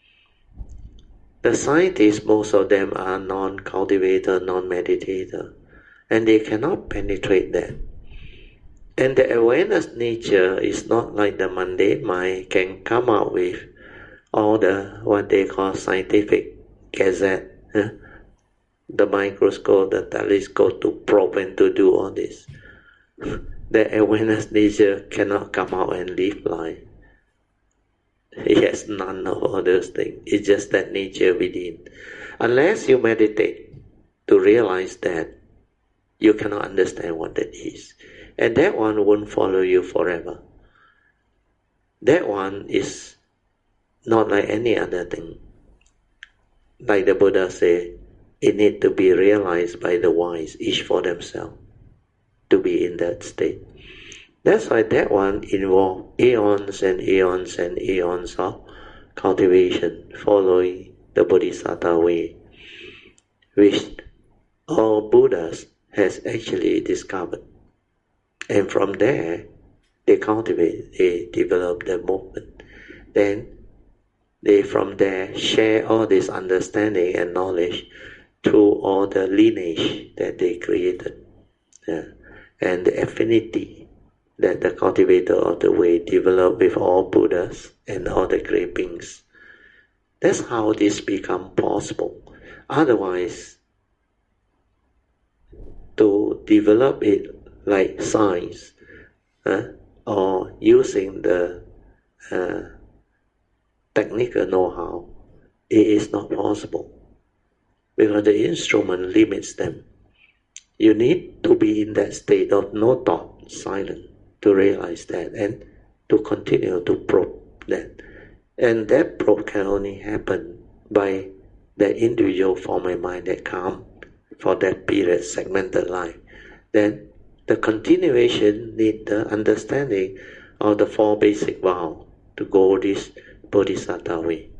Speaker 1: The scientists, most of them are non-cultivator, non-meditator, and they cannot penetrate that. And the awareness nature is not like the mundane mind can come out with all the what they call scientific gazette, the microscope, the telescope to probe and to do all this. The awareness nature cannot come out and live life. It has none of all those things. It's just that nature within. Unless you meditate to realize that, you cannot understand what that is. And that one won't follow you forever. That one is not like any other thing. Like the Buddha said, it needs to be realized by the wise, each for themselves, to be in that state. That's why that one involves eons and eons and eons of cultivation, following the Bodhisattva way, which all Buddhas has actually discovered. And from there, they cultivate, they develop the movement. Then they from there share all this understanding and knowledge through all the lineage that they created, and the affinity that the cultivator of the way developed with all Buddhas and all the great beings. That's how this become possible. Otherwise, to develop it like science, or using the technical know-how, it is not possible, because the instrument limits them. You need to be in that state of no thought, silent, to realize that and to continue to probe that. And that probe can only happen by the individual form of mind that comes for that period, segmented life. Then the continuation need the understanding of the four basic vows to go this Bodhisattva way.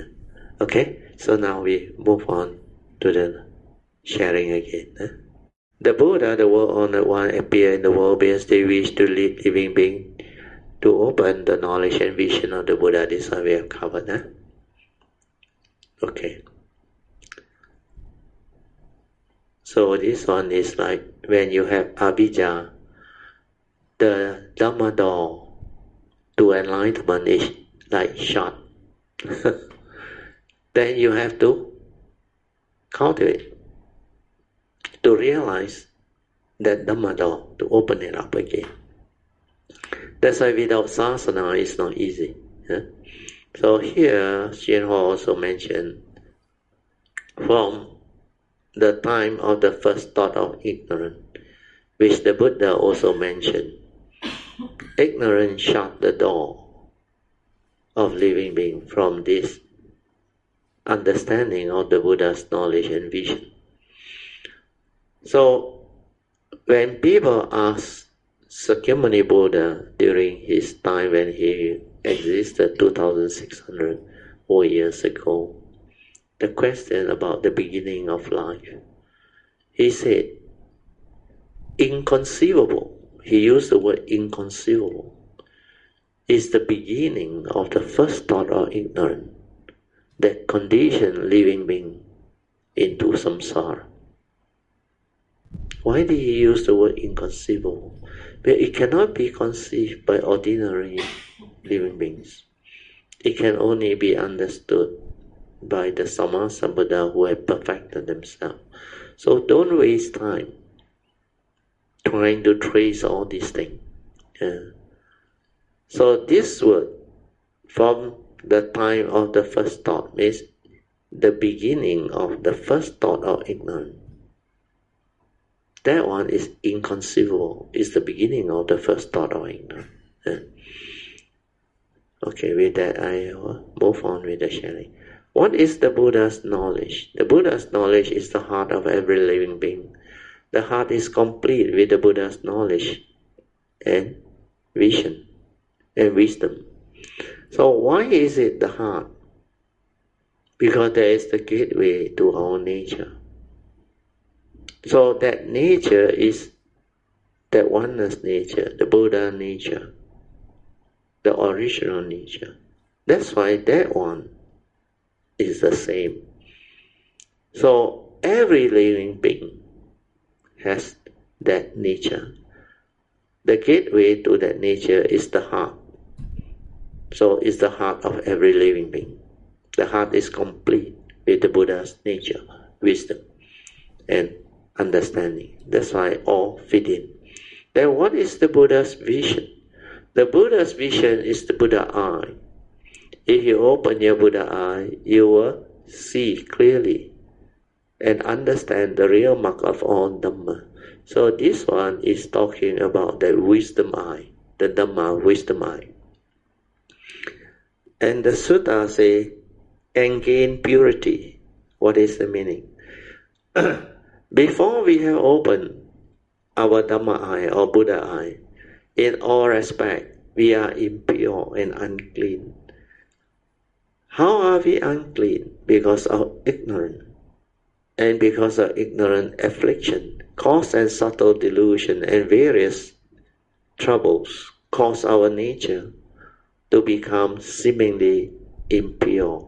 Speaker 1: Okay, so now we move on to the sharing again. The Buddha, the world-honored one, appeared in the world because they wish to lead living beings to open the knowledge and vision of the Buddha. This one we have covered, huh? Okay. So this one is like when you have Abhijja, the Dhamma door to enlightenment is like shut. Then you have to cultivate, to realize that Dhamma door, to open it up again. That's why without sasana it's not easy. Yeah? So here, Hsuan Hua also mentioned, from the time of the first thought of ignorance, which the Buddha also mentioned, ignorance shut the door of living being from this understanding of the Buddha's knowledge and vision. So when people ask Sakyamuni Buddha during his time when he existed 2,604 years ago, the question about the beginning of life, he said, inconceivable, he used the word inconceivable, is the beginning of the first thought of ignorance that condition living being into samsara. Why did he use the word inconceivable? But it cannot be conceived by ordinary living beings. It can only be understood by the Sammasambuddha who have perfected themselves. So don't waste time trying to trace all these things. Yeah. So this word, from the time of the first thought, means the beginning of the first thought of ignorance. That one is inconceivable. It's the beginning of the first thought of ignorance. Yeah. Okay, with that I will move on with the sharing. What is the Buddha's knowledge? The Buddha's knowledge is the heart of every living being. The heart is complete with the Buddha's knowledge and vision and wisdom. So why is it the heart? Because there is the gateway to our nature. So that nature is that oneness nature, the Buddha nature, the original nature. That's why that one is the same. So every living being has that nature. The gateway to that nature is the heart. So it's the heart of every living being. The heart is complete with the Buddha's nature, wisdom, and understanding. That's why all fit in. Then what is the Buddha's vision? The Buddha's vision is the Buddha eye. If you open your Buddha eye, you will see clearly and understand the real mark of all Dhamma. So this one is talking about the wisdom eye, the Dhamma wisdom eye. And the sutta say, and gain purity. What is the meaning? Before we have opened our Dhamma eye or Buddha eye, in all respect, we are impure and unclean. How are we unclean? Because of ignorance. And because of ignorant affliction, cause and subtle delusion and various troubles cause our nature to become seemingly impure.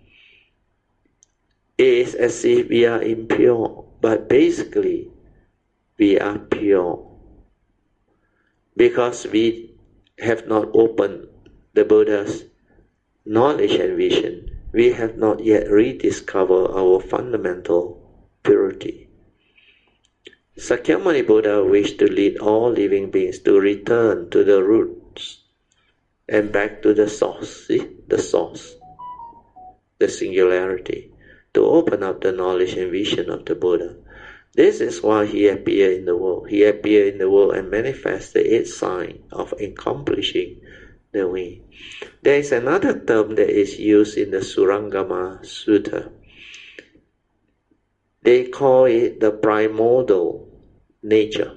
Speaker 1: It is as if we are impure, but basically we are pure. Because we have not opened the Buddha's knowledge and vision, we have not yet rediscovered our fundamental purity. Sakyamuni Buddha wished to lead all living beings to return to the roots and back to the source, the source, the singularity, to open up the knowledge and vision of the Buddha. This is why he appeared in the world. He appeared in the world and manifested its sign of accomplishing the way. There is another term that is used in the Surangama Sutta. They call it the primordial nature.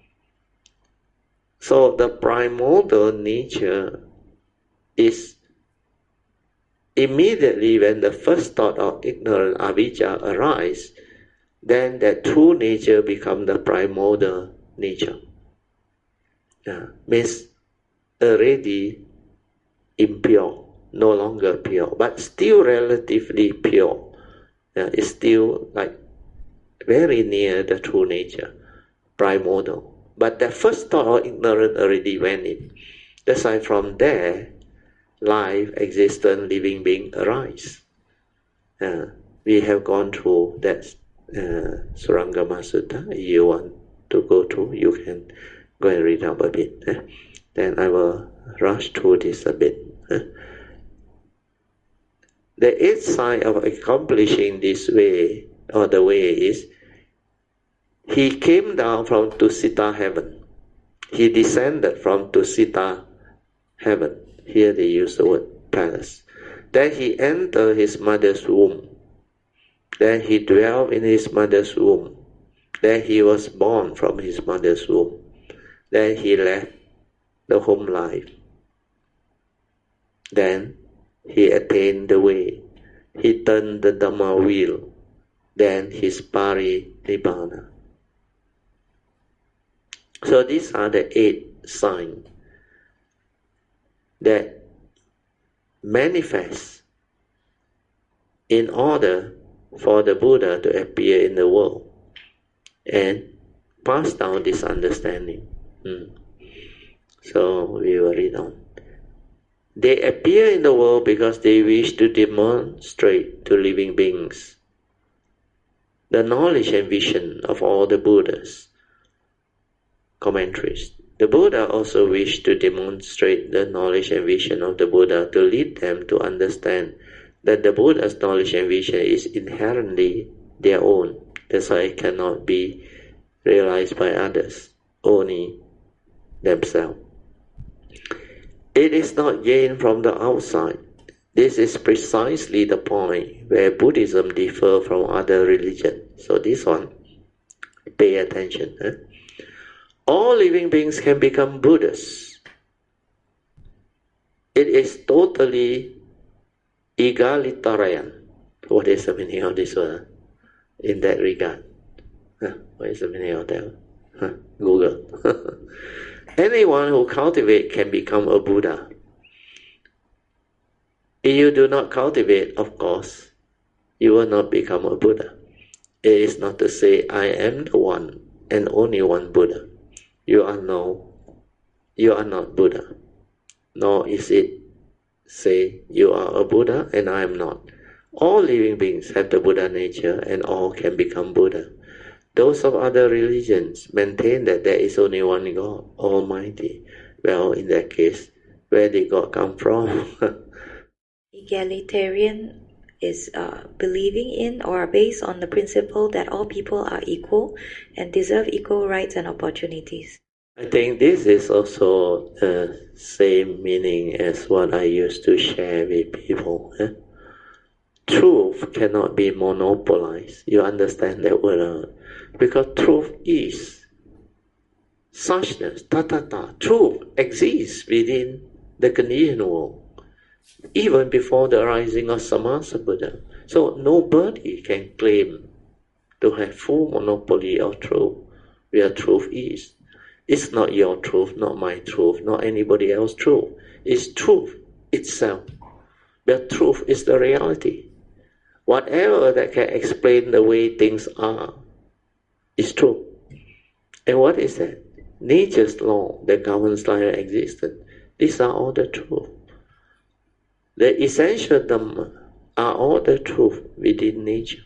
Speaker 1: So the primordial nature is immediately when the first thought of ignorant avijja arises, then that true nature becomes the primordial nature. Means already impure, no longer pure, but still relatively pure. It's still like very near the true nature, primordial. But the first thought of ignorance already went in. That's why from there, life, existence, living being arise. We have gone through that Surangama Sutta. If you want to go through, you can go and read up a bit. Then I will rush through this a bit. The eighth sign of accomplishing this way, or the way, is he came down from Tusita heaven. He descended from Tusita heaven. Here they use the word palace. Then he entered his mother's womb. Then he dwelt in his mother's womb. Then he was born from his mother's womb. Then he left the home life. Then he attained the way. He turned the Dhamma wheel. Then his Pari-nibbana. So these are the 8 signs that manifest in order for the Buddha to appear in the world and pass down this understanding. So we will read on. They appear in the world because they wish to demonstrate to living beings the knowledge and vision of all the Buddhas. Commentaries. The Buddha also wished to demonstrate the knowledge and vision of the Buddha to lead them to understand that the Buddha's knowledge and vision is inherently their own. That's why it cannot be realized by others, only themselves. It is not gained from the outside. This is precisely the point where Buddhism differs from other religions. So this one, pay attention. All living beings can become Buddhas. It is totally egalitarian. What is the meaning of this word in that regard? What is the meaning of that? Google. Anyone who cultivates can become a Buddha. If you do not cultivate, of course, you will not become a Buddha. It is not to say, I am the one and only one Buddha. You are not Buddha. Nor is it say, you are a Buddha and I am not. All living beings have the Buddha nature and all can become Buddha. Those of other religions maintain that there is only one God, Almighty. Well, in that case, where did God come from?
Speaker 2: Egalitarian is believing in or based on the principle that all people are equal and deserve equal rights and opportunities.
Speaker 1: I think this is also the same meaning as what I used to share with people. Truth cannot be monopolized. You understand that word? Because truth is suchness, truth exists within the conditioned world, even before the arising of Samasa Buddha. So nobody can claim to have full monopoly of truth, where truth is. It's not your truth, not my truth, not anybody else's truth. It's truth itself. But truth is the reality. Whatever that can explain the way things are is true. And what is that? Nature's law that governs life and existence. These are all the truth. The essential Dhamma are all the truth within nature.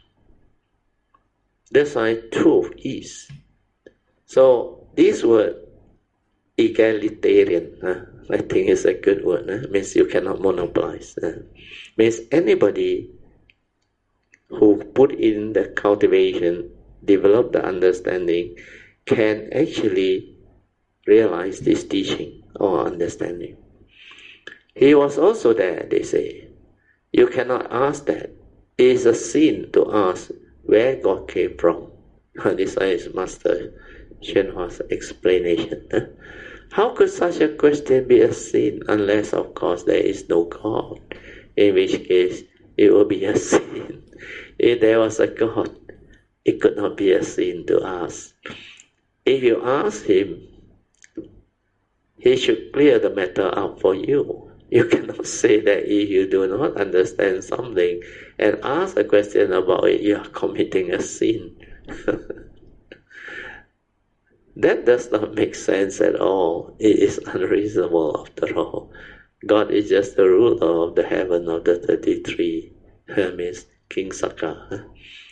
Speaker 1: That's why truth is. So this word, egalitarian, I think is a good word. Means you cannot monopolize. Means anybody who put in the cultivation, develop the understanding, can actually realize this teaching or understanding. He was also there, they say. You cannot ask that. It is a sin to ask where God came from. This is Master Shen Hua's explanation. How could such a question be a sin unless, of course, there is no God? In which case, it will be a sin. If there was a God, it could not be a sin to ask. If you ask him, he should clear the matter up for you. You cannot say that if you do not understand something and ask a question about it, you are committing a sin. That does not make sense at all. It is unreasonable after all. God is just the ruler of the heaven of the 33 Hermes, King Saka.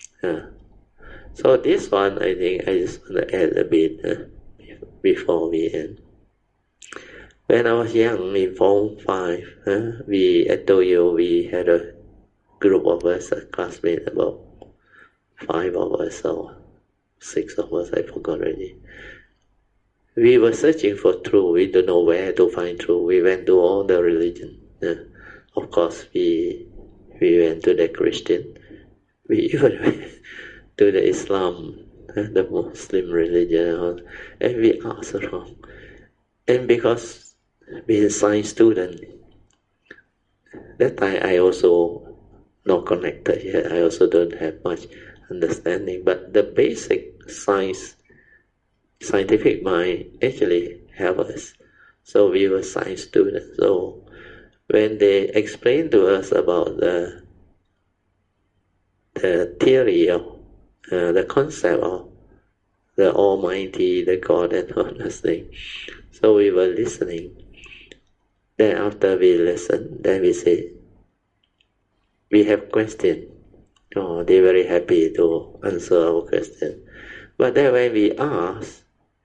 Speaker 1: So this one, I think I just want to add a bit before we end. When I was young, in Form 5, I told you we had a group of us, a classmate, about 5 of us or 6 of us, I forgot already. We were searching for truth. We don't know where to find truth. We went to all the religion. Of course, we went to the Christian. We even went to the Islam, the Muslim religion, and we asked around. And because being a science student, that time I also not connected yet. I also don't have much understanding. But the basic scientific mind actually help us. So we were science students. So when they explained to us about the theory of the concept of the Almighty, the God, and all those things, so we were listening. Then after we listened, then we say, we have question. Oh, they're very happy to answer our question. But then when we ask,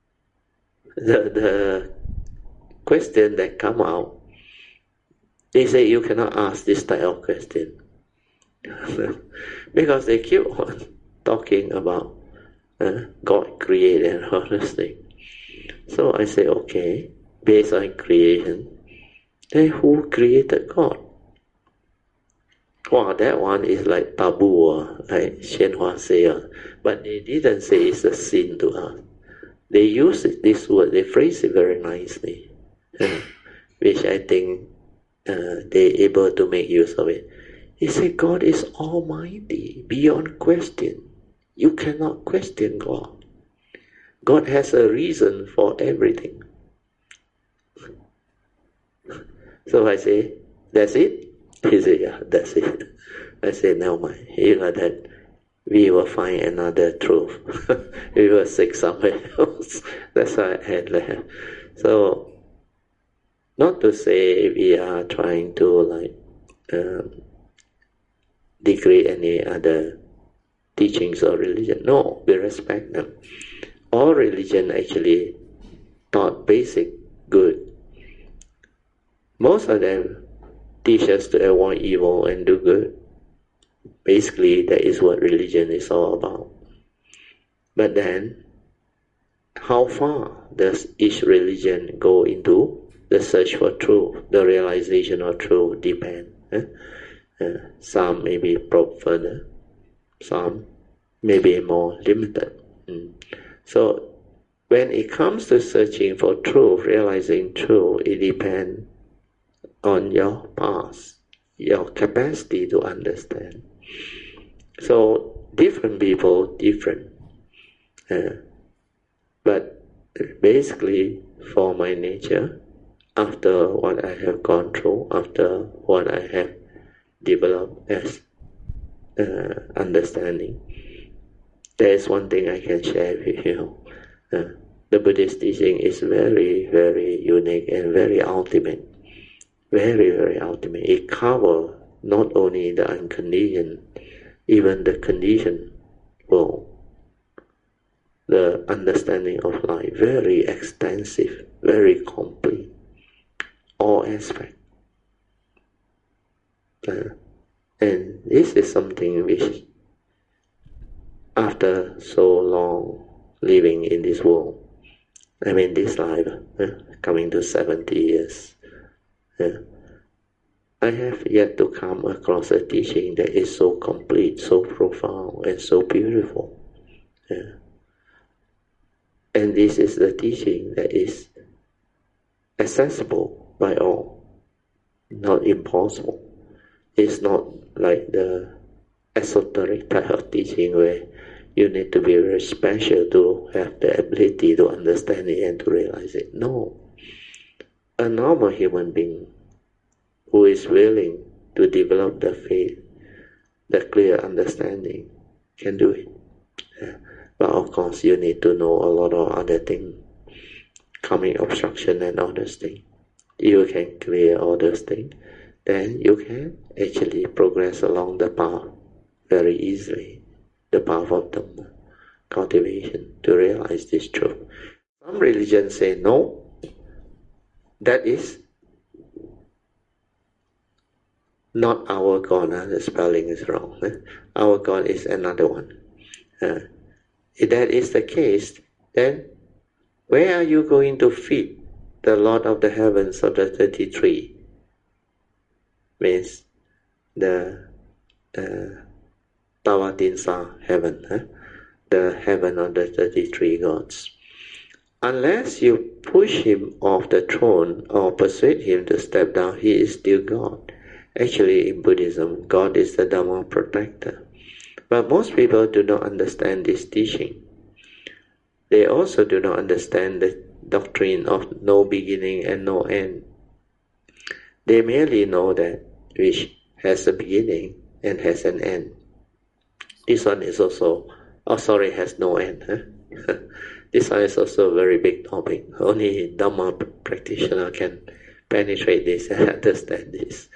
Speaker 1: the question that come out, they say you cannot ask this type of question. Because they keep on talking about God created and all those things. So I say, okay, based on creation, then who created God? Wow, that one is like taboo, like Xianhua say, but they didn't say it's a sin to us. They use this word, they phrase it very nicely, which I think they're able to make use of it. He said, God is almighty, beyond question. You cannot question God. God has a reason for everything. So I say, that's it? He said, yeah, that's it. I said, never mind. You know that we will find another truth. We will seek somewhere else. That's why I had left. So, not to say we are trying to degrade any other teachings or religion. No, we respect them. All religion actually taught basic good. Most of them teach us to avoid evil and do good. Basically, that is what religion is all about. But then, how far does each religion go into the search for truth, the realization of truth? Depend. Some may be probe further, some may be more limited. So, when it comes to searching for truth, realizing truth, it depends on your past, your capacity to understand. So different people, different. But basically, for my nature, after what I have gone through, after what I have developed as understanding, there is one thing I can share with you. The Buddhist teaching is very, very unique and very ultimate. Very, very ultimate. It covers not only the unconditioned, even the conditioned world. The understanding of life, very extensive, very complete, all aspects. And this is something which, after so long living in this world, I mean this life, coming to 70 years, I have yet to come across a teaching that is so complete, so profound, and so beautiful. And this is the teaching that is accessible by all, not impossible. It's not like the esoteric type of teaching where you need to be very special to have the ability to understand it and to realize it. No. A normal human being who is willing to develop the faith, the clear understanding, can do it. But of course, you need to know a lot of other things, coming obstruction and all those things. You can clear all those things, then you can actually progress along the path very easily, the path of Dhamma, cultivation, to realize this truth. Some religions say no, that is not our God. The spelling is wrong. Our God is another one. If that is the case, then where are you going to fit the Lord of the Heavens of the 33? Means the Tawatinsa heaven, the heaven of the 33 gods. Unless you push him off the throne or persuade him to step down, he is still God. Actually, in Buddhism, God is the Dhamma protector. But most people do not understand this teaching. They also do not understand the doctrine of no beginning and no end. They merely know that which has a beginning and has an end. This one is also, has no end. This one is also a very big topic. Only Dhamma practitioner can penetrate this and understand this.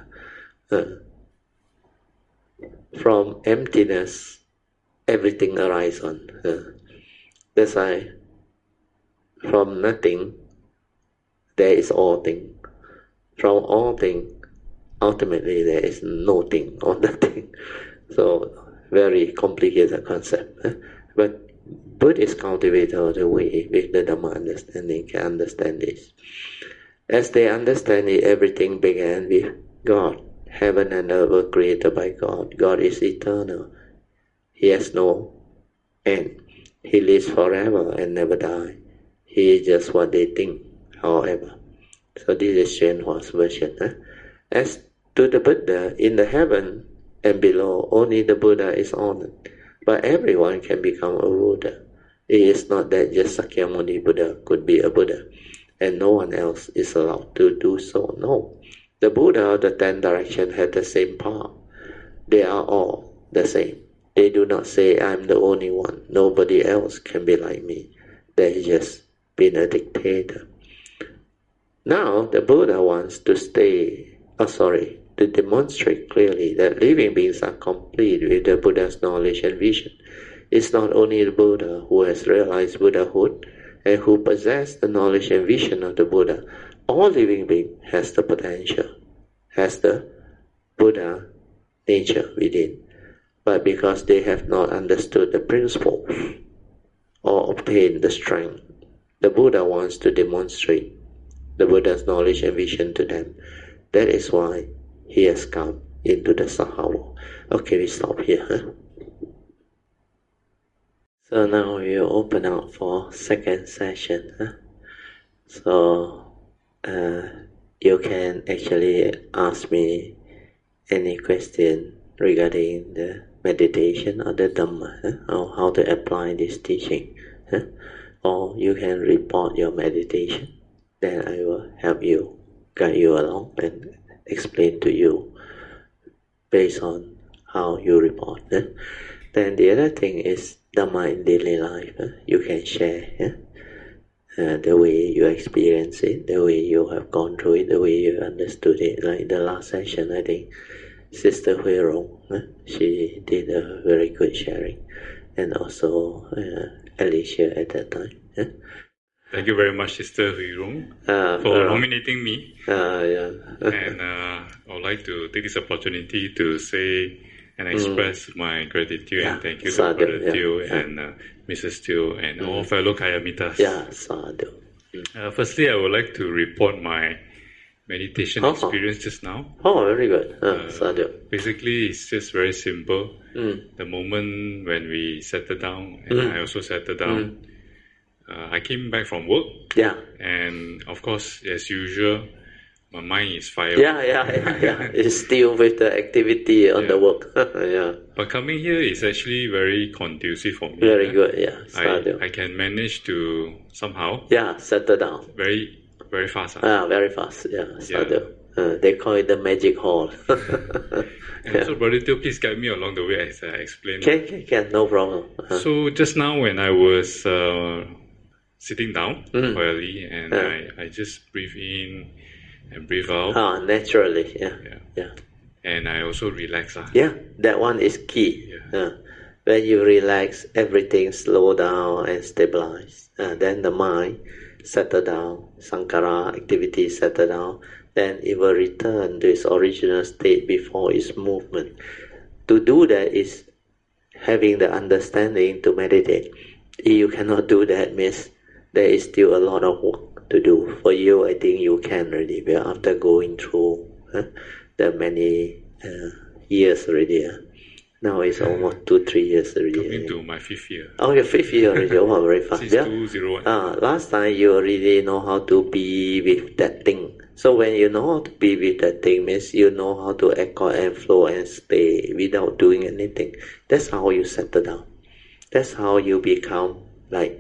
Speaker 1: From emptiness, everything arises on. That's why from nothing, there is all thing. From all thing, ultimately there is no thing or nothing. So, very complicated concept. But Buddhist cultivator of the way with the Dhamma understanding can understand this. As they understand it, everything began with God. Heaven and earth were created by God. God is eternal. He has no end. He lives forever and never die. He is just what they think, however. So this is Shenhua's version. As to the Buddha, in the heaven and below, only the Buddha is honored. But everyone can become a Buddha. It is not that just Sakyamuni Buddha could be a Buddha, and no one else is allowed to do so. No. The Buddha of the 10 directions had the same power. They are all the same. They do not say, I'm the only one. Nobody else can be like me. They just been a dictator. Now, the Buddha wants to to demonstrate clearly that living beings are complete with the Buddha's knowledge and vision. It's not only the Buddha who has realized Buddhahood and who possesses the knowledge and vision of the Buddha. All living being has the potential, has the Buddha nature within. But because they have not understood the principles or obtained the strength, the Buddha wants to demonstrate the Buddha's knowledge and vision to them. That is why he has come into the Sahara. Okay, we stop here. So now we'll open up for second session. So you can actually ask me any question regarding the meditation or the Dhamma, or how to apply this teaching. Or you can report your meditation. Then I will help you, guide you along and explain to you based on how you report. Then the other thing is Dhamma in daily life. You can share the way you experience it, the way you have gone through it, the way you understood it. Like the last session, I think Sister Hui Rong, she did a very good sharing, and also Alicia at that time.
Speaker 3: Thank you very much, Sister Hui Rong, for nominating me. And I would like to take this opportunity to say and express my gratitude and thank you to Brother Teo and Mrs. Teo and all fellow Kayamitas. Firstly, I would like to report my meditation experience just now.
Speaker 1: Oh, very good.
Speaker 3: Basically, it's just very simple. The moment when we settled down, and I also settled down, I came back from work. And of course, as usual, my mind is fired.
Speaker 1: Yeah. It's still with the activity on the work. Yeah.
Speaker 3: But coming here is actually very conducive for me.
Speaker 1: Very good, yeah.
Speaker 3: I can manage to somehow
Speaker 1: settle down.
Speaker 3: Very, very fast.
Speaker 1: Very fast, they call it the magic hall.
Speaker 3: So, Brother Teo, please guide me along the way as I explain.
Speaker 1: Can, no problem.
Speaker 3: So, just now when I was sitting down quietly, and I just breathe in and breathe out.
Speaker 1: Naturally, yeah.
Speaker 3: And I also relax.
Speaker 1: Yeah, that one is key. When you relax, everything slow down and stabilize. Then the mind settle down, sankhara activity settle down. Then it will return to its original state before its movement. To do that is having the understanding to meditate. If you cannot do that, means there is still a lot of work to do. For you, I think you can already. After going through the many years already. Now it's almost 2-3 years already.
Speaker 3: Coming to my 5th year.
Speaker 1: Oh, your 5th year already. Oh, very fast.
Speaker 3: Since 2001.
Speaker 1: Last time you already know how to be with that thing. So when you know how to be with that thing, means you know how to accord and flow and stay without doing anything. That's how you settle down. That's how you become like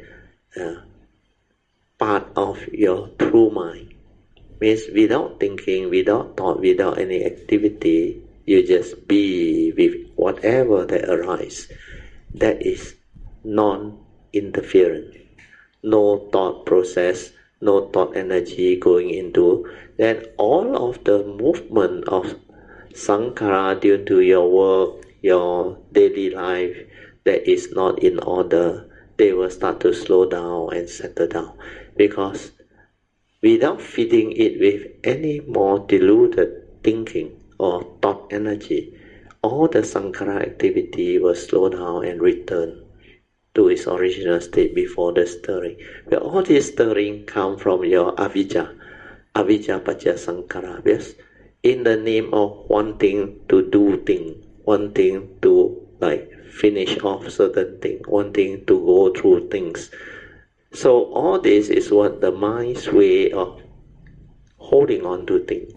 Speaker 1: part of your true mind. Means without thinking, without thought, without any activity, you just be with whatever that arises. That is non-interference. No thought process, no thought energy going into. Then all of the movement of sankhara due to your work, your daily life, that is not in order, they will start to slow down and settle down. Because without feeding it with any more diluted thinking or thought energy, all the sankhara activity will slow down and return to its original state before the stirring. But all this stirring come from your avijja paccaya sankhara. Yes, in the name of wanting to do thing, wanting to finish off certain thing, wanting to go through things. So all this is what the mind's way of holding on to things,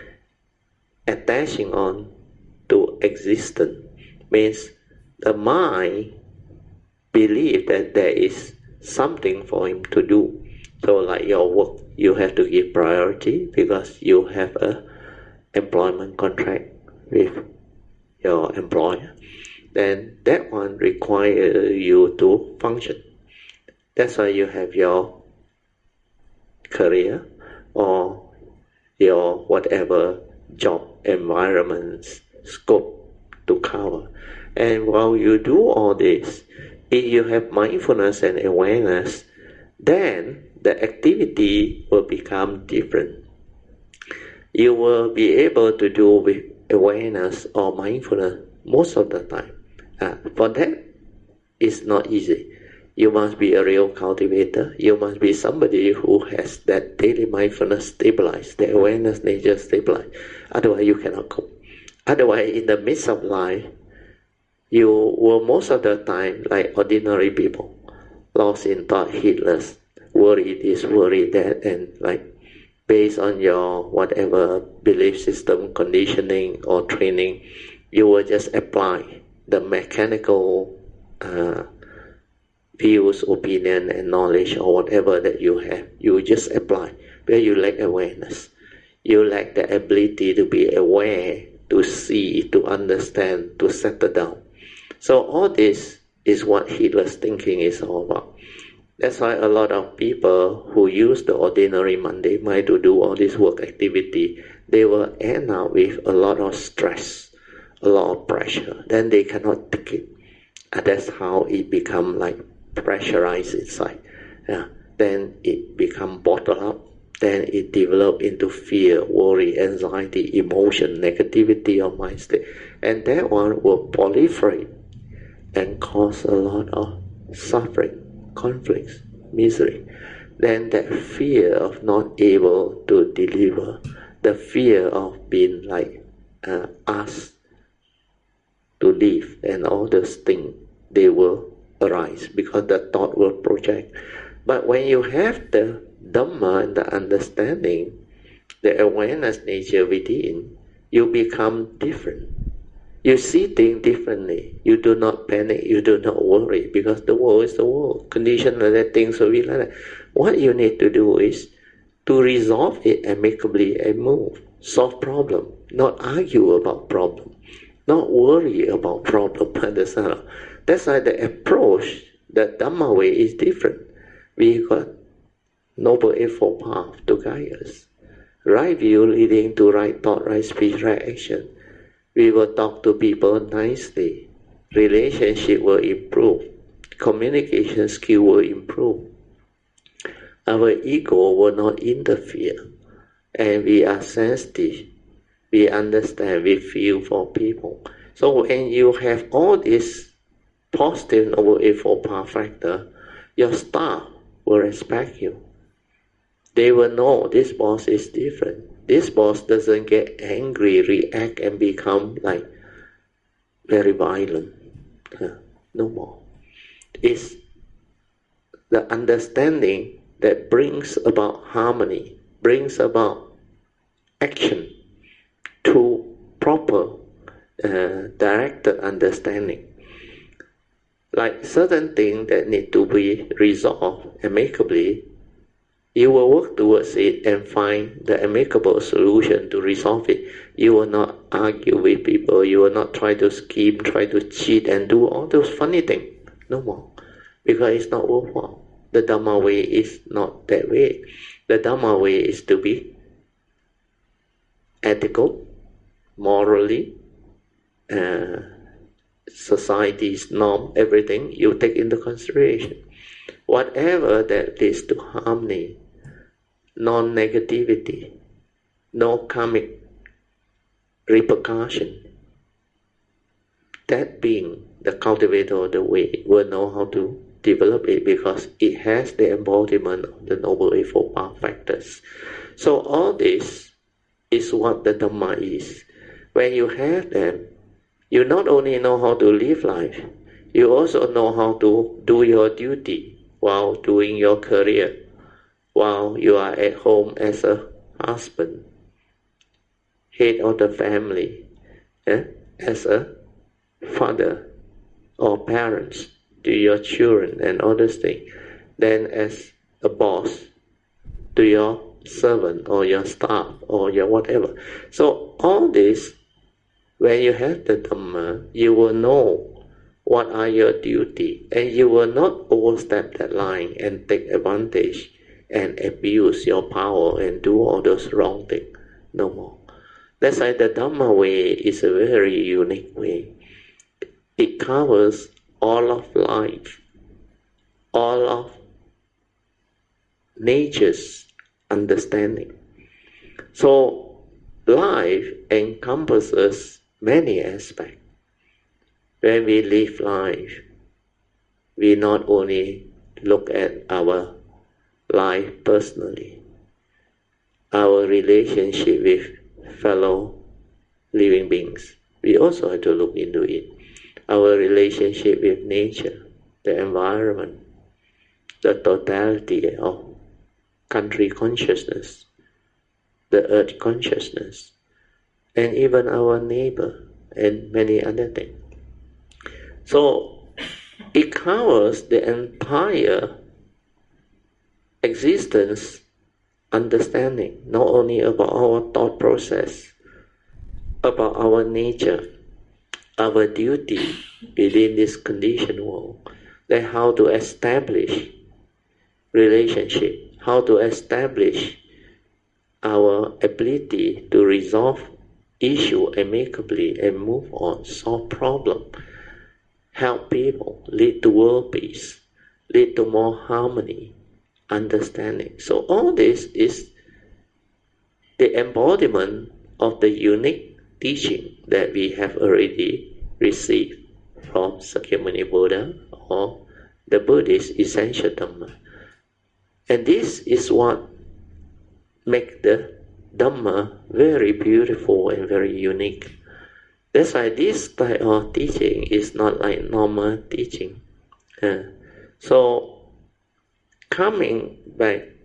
Speaker 1: attaching on to existence. Means the mind believe that there is something for him to do. So like your work, you have to give priority because you have a employment contract with your employer. Then that one requires you to function. That's why you have your career or your whatever job environments scope to cover. And while you do all this, if you have mindfulness and awareness, then the activity will become different. You will be able to do with awareness or mindfulness most of the time. For that, it's not easy. You must be a real cultivator. You must be somebody who has that daily mindfulness stabilized, the awareness nature stabilized. Otherwise, you cannot cope. Otherwise, in the midst of life, you will most of the time like ordinary people, lost in thought, heedless, worry this, worry that, and based on your whatever belief system, conditioning or training, you will just apply the mechanical views, opinion, and knowledge or whatever that you have. You just apply where you lack awareness. You lack the ability to be aware, to see, to understand, to settle down. So all this is what heedless thinking is all about. That's why a lot of people who use the ordinary Monday mind to do all this work activity, they will end up with a lot of stress, a lot of pressure. Then they cannot take it. And that's how it become pressurized inside. Then it become bottled up. Then it develop into fear, worry, anxiety, emotion, negativity of mind state. And that one will proliferate and cause a lot of suffering, conflicts, misery. Then that fear of not able to deliver, the fear of being asked to leave, and all those things, they will arise because the thought will project. But when you have the Dhamma and the understanding, the awareness nature within, you become different. You see things differently. You do not panic. You do not worry, because the world is the world. Conditions like that, things will be like that. What you need to do is to resolve it amicably and move. Solve problem. Not argue about problem. Not worry about problem. Understand? That's why the approach, the Dhamma way, is different. We got Noble Eightfold Path to guide us. Right view leading to right thought, right speech, right action. We will talk to people nicely. Relationship will improve. Communication skill will improve. Our ego will not interfere. And we are sensitive. We understand, we feel for people. So when you have all this positive Noble Eightfold Path factor, your staff will respect you. They will know this boss is different. This boss doesn't get angry, react, and become like very violent. No more. It's the understanding that brings about harmony, brings about action to proper directed understanding. Like certain things that need to be resolved amicably, you will work towards it and find the amicable solution to resolve it. You will not argue with people. You will not try to scheme, try to cheat and do all those funny things. No more. Because it's not worthwhile. The Dhamma way is not that way. The Dhamma way is to be ethical, morally, society's norm, everything you take into consideration. Whatever that leads to harmony, non-negativity, no karmic repercussion, that being the cultivator of the way will know how to develop it, because it has the embodiment of the Noble Eightfold Path factors. So all this is what the Dhamma is. When you have them, you not only know how to live life, you also know how to do your duty while doing your career, while you are at home as a husband, head of the family, as a father or parents to your children and all those things, then as a boss to your servant or your staff or your whatever. So all this, when you have the Dhamma, you will know what are your duty, and you will not overstep that line and take advantage and abuse your power and do all those wrong things. No more. That's why the Dhamma way is a very unique way. It covers all of life, all of nature's understanding. So life encompasses many aspects. When we live life, we not only look at our life personally, our relationship with fellow living beings, we also have to look into it. Our relationship with nature, the environment, the totality of country consciousness, the earth consciousness, and even our neighbor and many other things. So it covers the entire existence understanding, not only about our thought process, about our nature, our duty within this conditioned world, then how to establish relationship, how to establish our ability to resolve issue amicably and move on, solve problem, help people, lead to world peace, lead to more harmony, understanding. So all this is the embodiment of the unique teaching that we have already received from Sakyamuni Buddha or the Buddhist essential Dhamma. And this is what makes the Dhamma very beautiful and very unique. That's why this type of teaching is not like normal teaching. So coming back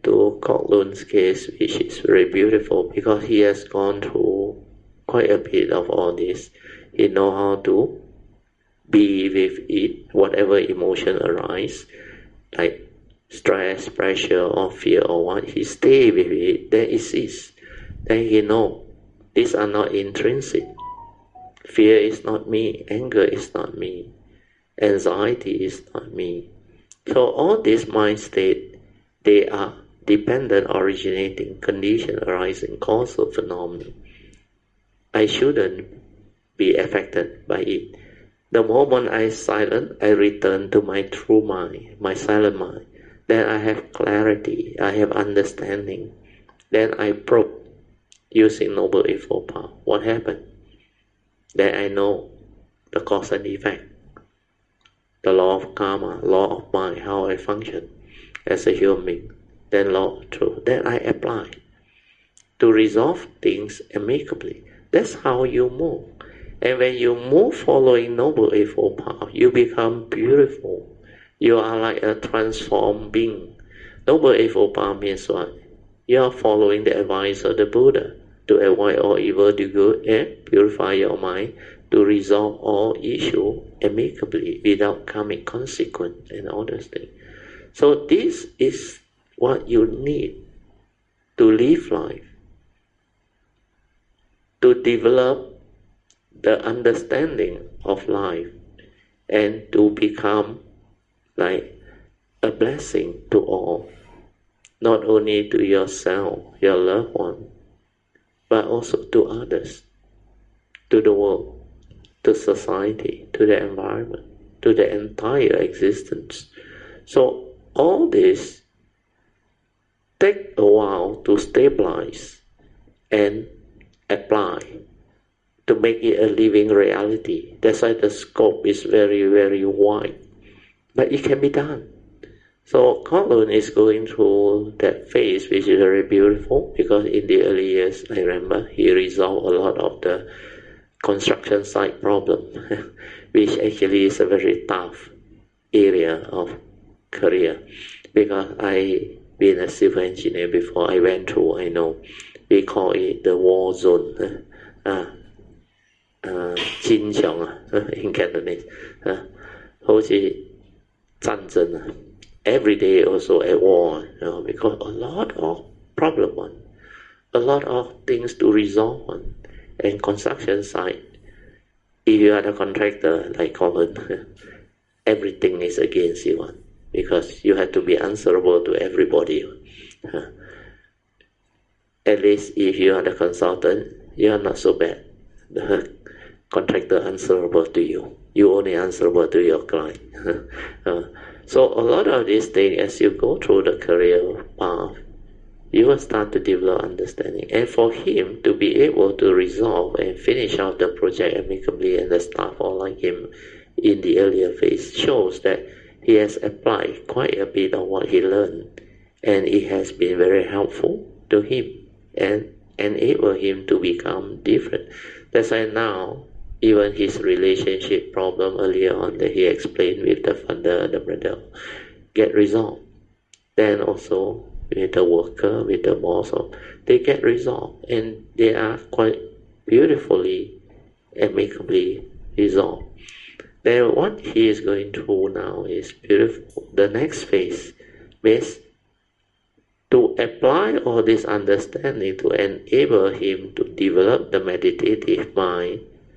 Speaker 1: to Kok Lun's case, which is very beautiful because he has gone through quite a bit of all this. He knows how to be with it, whatever emotion arise, like stress, pressure, or fear, or what. He stay with it. Then it cease. Then he know these are not intrinsic. Fear is not me. Anger is not me. Anxiety is not me. So all these mind state, they are dependent, originating, condition, arising, causal phenomenon. I shouldn't be affected by it. The moment I silent, I return to my true mind, my silent mind. Then I have clarity, I have understanding. Then I probe using Noble Eightfold Path. What happened? Then I know the cause and effect, the law of karma, law of mind, how I function as a human being. Then law of truth. Then I apply to resolve things amicably. That's how you move. And when you move following Noble Eightfold Path, you become beautiful. You are like a transformed being. Noble Eightfold Path means what? You are following the advice of the Buddha to avoid all evil, do good, and purify your mind, to resolve all issues amicably without karmic consequence and all those things. So this is what you need to live life, to develop the understanding of life, and to become like a blessing to all, not only to yourself, your loved one, but also to others, to the world, to society, to the environment, to the entire existence. So all this take a while to stabilize and apply, to make it a living reality. That's why the scope is very, very wide. But it can be done. So Kok Lun is going through that phase, which is very beautiful, because in the early years, I remember, he resolved a lot of the construction site problem, which actually is a very tough area of career. Because I been a civil engineer before, I went through, I know, we call it the war zone. Chin Xiong in Cantonese, 好似戰爭 every day also at war, because a lot of problem on, a lot of things to resolve on, and construction site, if you are the contractor like Colin, everything is against you on, because you have to be answerable to everybody. At least if you are the consultant, you are not so bad. The contractor answerable to you. You only answerable to your client. So a lot of these things, as you go through the career path, you will start to develop understanding. And for him to be able to resolve and finish out the project amicably, and the staff all like him in the earlier phase, shows that he has applied quite a bit of what he learned, and it has been very helpful to him and enable him to become different. That's why now, even his relationship problem earlier on that he explained with the father, the brother, get resolved. Then also with the worker, with the boss, they get resolved, and they are quite beautifully, amicably resolved. Then what he is going through now is beautiful. The next phase is to apply all this understanding to enable him to develop the meditative mind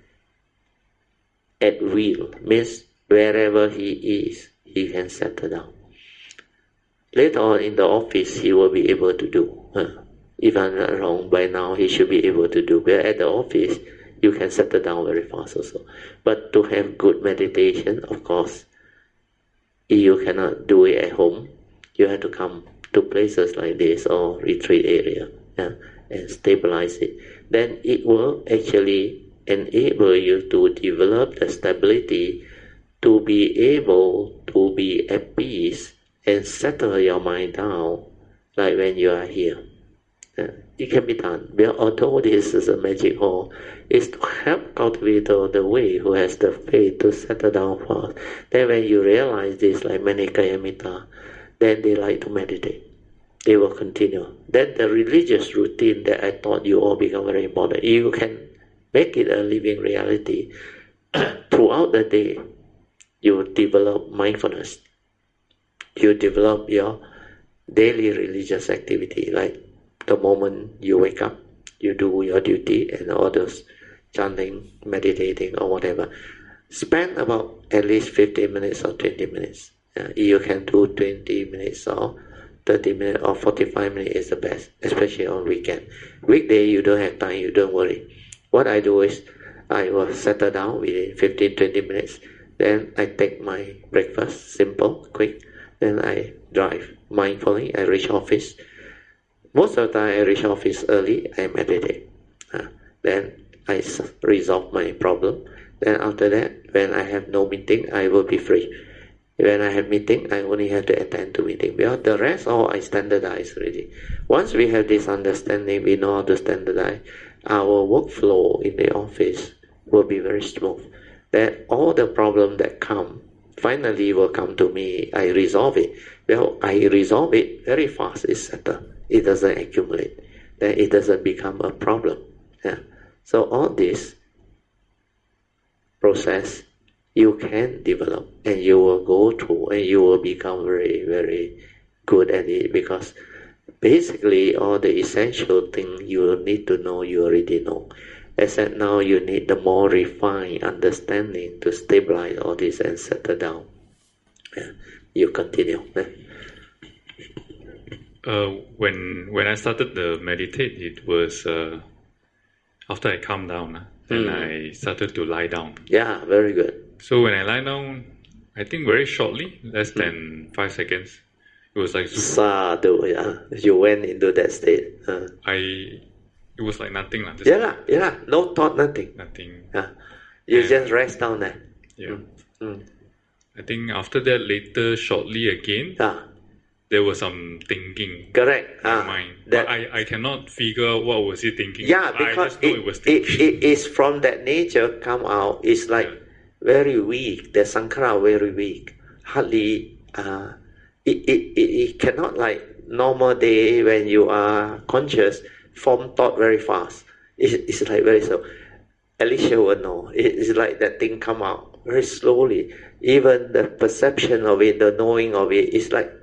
Speaker 1: at will, means wherever he is, he can settle down. Later on in the office, he will be able to do. If I'm not wrong, by now he should be able to do. But at the office, you can settle down very fast also. But to have good meditation, of course, if you cannot do it at home, you have to come to places like this or retreat area, and stabilize it. Then it will actually enable you to develop the stability to be able to be at peace and settle your mind down like when you are here. It can be done. But although this is a magic hall, it's to help cultivator the way who has the faith to settle down fast. Then when you realize this, like Manikaya Metta, then they like to meditate. they will continue. Then the religious routine that I taught you all become very important. You can make it a living reality. Throughout the day, you develop mindfulness. You develop your daily religious activity, like the moment you wake up, you do your duty and all those chanting, meditating or whatever. Spend about at least 15 minutes or 20 minutes. You can do 20 minutes or 30 minutes or 45 minutes is the best, especially on weekend. Weekday you don't have time, you don't worry. What I do is I will settle down within 15-20 minutes. Then I take my breakfast, simple, quick. Then I drive mindfully. I reach office. Most of the time I reach office early. I meditate. Then I resolve my problem. Then after that, when I have no meeting, I will be free. When I have meeting, I only have to attend to meeting. Because the rest all I standardize already. Once we have this understanding, we know how to standardize. Our workflow in the office will be very smooth. That all the problems that come finally will come to me. I resolve it. Well, I resolve it very fast. It's settled. It doesn't accumulate. Then it doesn't become a problem. So all this process you can develop, and you will go through, and you will become very, very good at it, because basically all the essential things you need to know, you already know. Except now you need the more refined understanding to stabilize all this and settle down. You continue.
Speaker 3: When I started to meditate, it was after I calmed down, and I started to lie down.
Speaker 1: Yeah, very good.
Speaker 3: So when I lie down, I think very shortly, less than 5 seconds, it was like
Speaker 1: Sadhu, yeah. You went into that state.
Speaker 3: It was like nothing.
Speaker 1: Yeah. No thought, nothing.
Speaker 3: Nothing.
Speaker 1: You just rest down there.
Speaker 3: Yeah. I think after that, later, shortly again, there was some thinking.
Speaker 1: Correct.
Speaker 3: In my mind. But I cannot figure out what was he thinking.
Speaker 1: Yeah, because
Speaker 3: I just know it was thinking.
Speaker 1: It is from that nature come out. It's like very weak. The Sankhara very weak. Hardly, it cannot like normal day when you are conscious, form thought very fast. It's like very slow. Alicia will know. It's like that thing come out very slowly. Even the perception of it, the knowing of it, is like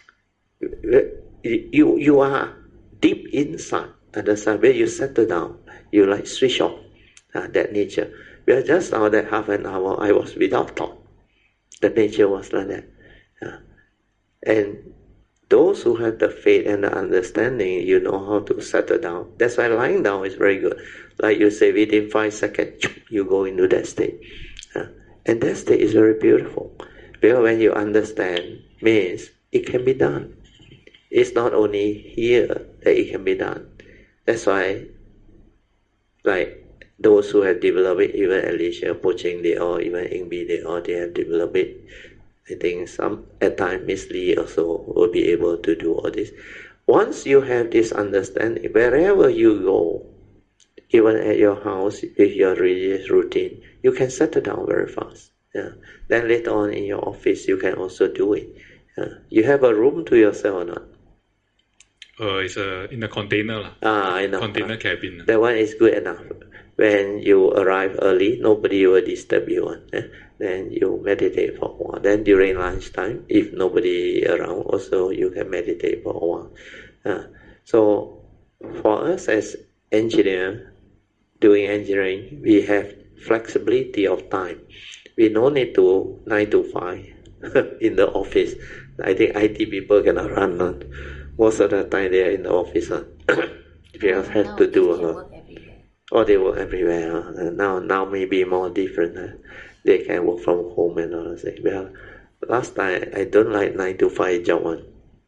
Speaker 1: you are deep inside. Understand? When you settle down, you like switch off that nature. Well, just now that half an hour, I was without thought. The nature was like that. And those who have the faith and the understanding, you know how to settle down. That's why lying down is very good. Like you say, within 5 seconds, you go into that state. And that state is very beautiful. Because when you understand, means it can be done. It's not only here that it can be done. That's why, like, those who have developed it, even Alicia, Pocheng, or even Ingbi, they have developed it. I think some, at times, Miss Lee also will be able to do all this. Once you have this understanding, wherever you go, even at your house, with your religious routine, you can settle down very fast. Then later on in your office, you can also do it. You have a room to yourself or not?
Speaker 3: It's in a container.
Speaker 1: I know.
Speaker 3: Container cabin.
Speaker 1: That one is good enough. When you arrive early, nobody will disturb you. Then you meditate for a while. Then during lunchtime, if nobody around, also you can meditate for a while. So for us as engineer, doing engineering, we have flexibility of time. We don't need to 9 to 5 in the office. I think IT people cannot run on. Most of the time they are in the office. Because have to do a lot. Or they work everywhere. Now maybe more different. They can work from home and all that. Well, last time I don't like 9 to 5 job.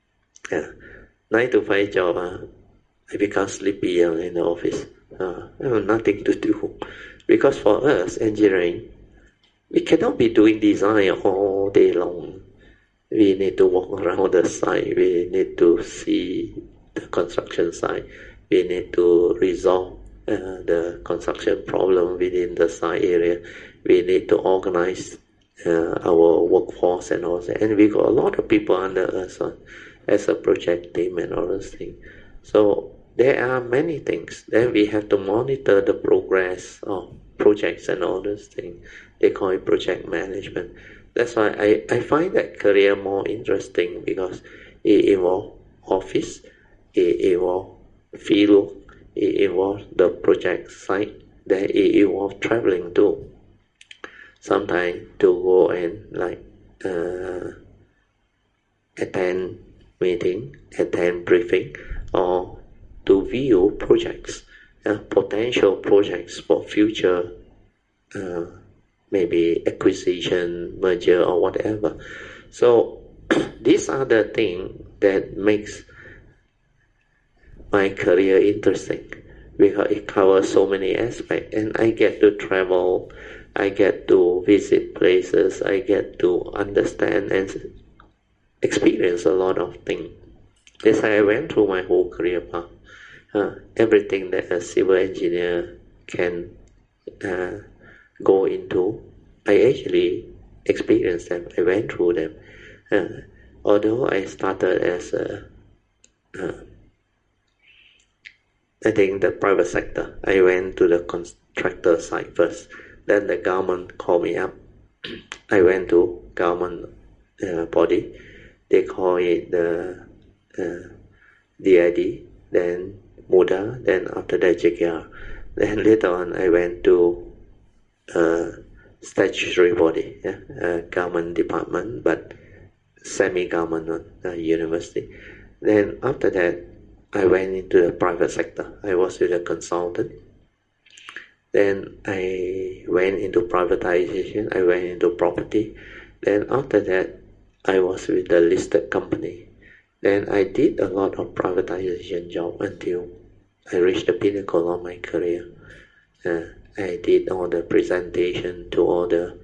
Speaker 1: 9 to 5 job, I become sleepy in the office. I have nothing to do. Because for us, engineering, we cannot be doing design all day long. We need to walk around the site. We need to see the construction site. We need to resolve the construction problem within the site area. We need to organize our workforce and all that. And we got a lot of people under us. as a project team and all those things. So there are many things. Then we have to monitor the progress of projects and all those things. They call it project management. That's why I find that career more interesting, because it involves office, it involves field, it involves the project site, then it involves traveling too. Sometimes to go and attend meeting, attend briefing, or to view projects, potential projects for future, maybe acquisition, merger, or whatever. So these are the things that makes my career interesting, because it covers so many aspects, and I get to travel, I get to visit places, I get to understand and experience a lot of things. As I went through my whole career path, everything that a civil engineer can go into, I actually experienced them. I went through them. Although I started as I think the private sector. I went to the contractor side first. Then the government called me up. I went to government body. They call it the DID, then MUDA, then after that JKR. Then later on I went to statutory body, government department, but semi-government university. Then after that I went into the private sector. I was with a consultant. Then I went into privatization. I went into property. Then after that I was with the listed company. Then I did a lot of privatization job until I reached the pinnacle of my career. I did all the presentation to all the,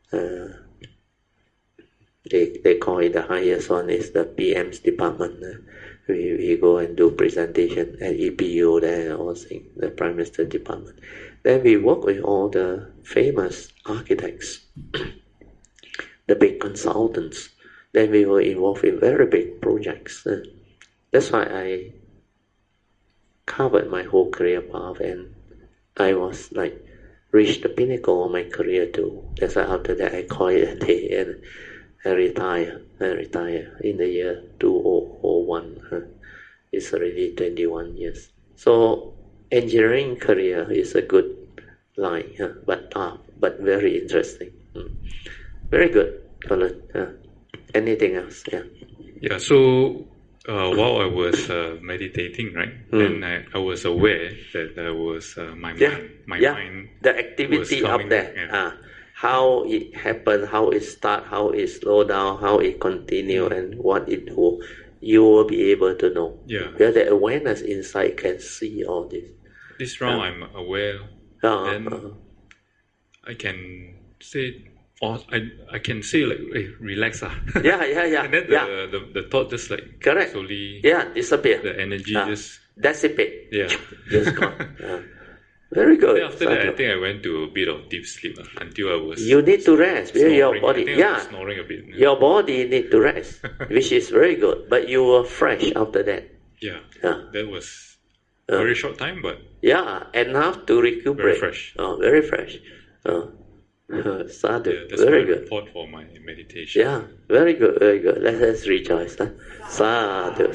Speaker 1: they call it the highest one is the PM's department. We go and do presentation at EPU there, also the Prime Minister department. Then we work with all the famous architects, the big consultants. Then we were involved in very big projects. That's why I covered my whole career path, and I was reached the pinnacle of my career too. That's why after that I call it a day and I retire in the year 2001. It's already 21 years. So engineering career is a good line, but very interesting. Very good, Colin. Anything else?
Speaker 3: Yeah, so while I was meditating, right, then I was aware that there was my mind.
Speaker 1: The activity up there. How it happened, how it start, how it slow down, how it continue, and what it do. You will be able to know.
Speaker 3: Yeah.
Speaker 1: Where the awareness inside can see all this.
Speaker 3: This round I'm aware. Then I can say, I can say hey, relax.
Speaker 1: Yeah.
Speaker 3: And then the thought just
Speaker 1: correct.
Speaker 3: Slowly
Speaker 1: disappear.
Speaker 3: The energy just
Speaker 1: dissipate.
Speaker 3: Yeah.
Speaker 1: Just gone. Very good.
Speaker 3: Then after that, I think I went to a bit of deep sleep until I was.
Speaker 1: You need to rest. Your body,
Speaker 3: I was snoring a bit.
Speaker 1: Your body need to rest, which is very good. But you were fresh after that.
Speaker 3: Yeah. That was a very short time, but
Speaker 1: enough to recuperate.
Speaker 3: Very fresh.
Speaker 1: Very fresh. Sadhu.
Speaker 3: Yeah, that's
Speaker 1: very
Speaker 3: my
Speaker 1: good.
Speaker 3: Report for my meditation.
Speaker 1: Yeah, very good, very good. Let us rejoice. Sadhu.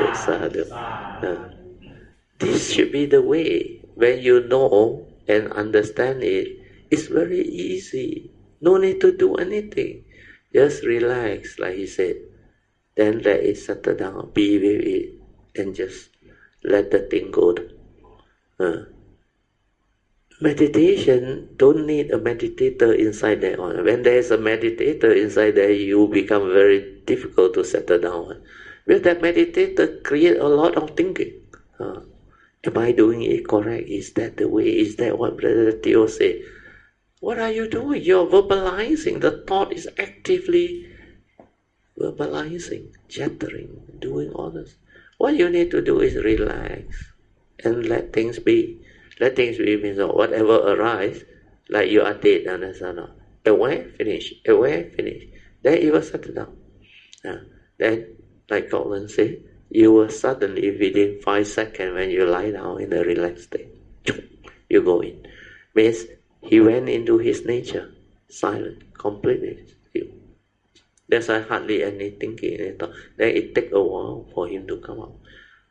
Speaker 1: This should be the way. When you know and understand it, it's very easy. No need to do anything. Just relax, like he said. Then let it settle down. Be with it. And just let the thing go. Meditation don't need a meditator inside there. When there is a meditator inside there, you become very difficult to settle down. Because that meditator create a lot of thinking. Am I doing it correct? Is that the way? Is that what Brother Theo said? What are you doing? You're verbalizing. The thought is actively verbalizing, chattering, doing all this. What you need to do is relax and let things be. Let things be means whatever arises, like you are dead, aware, finish, aware, finish. Then it will settle down. Then like Colin said, you will suddenly, within 5 seconds when you lie down in a relaxed state, you go in. Means he went into his nature, silent, completely still. There's hardly any thinking at all. Then it takes a while for him to come out.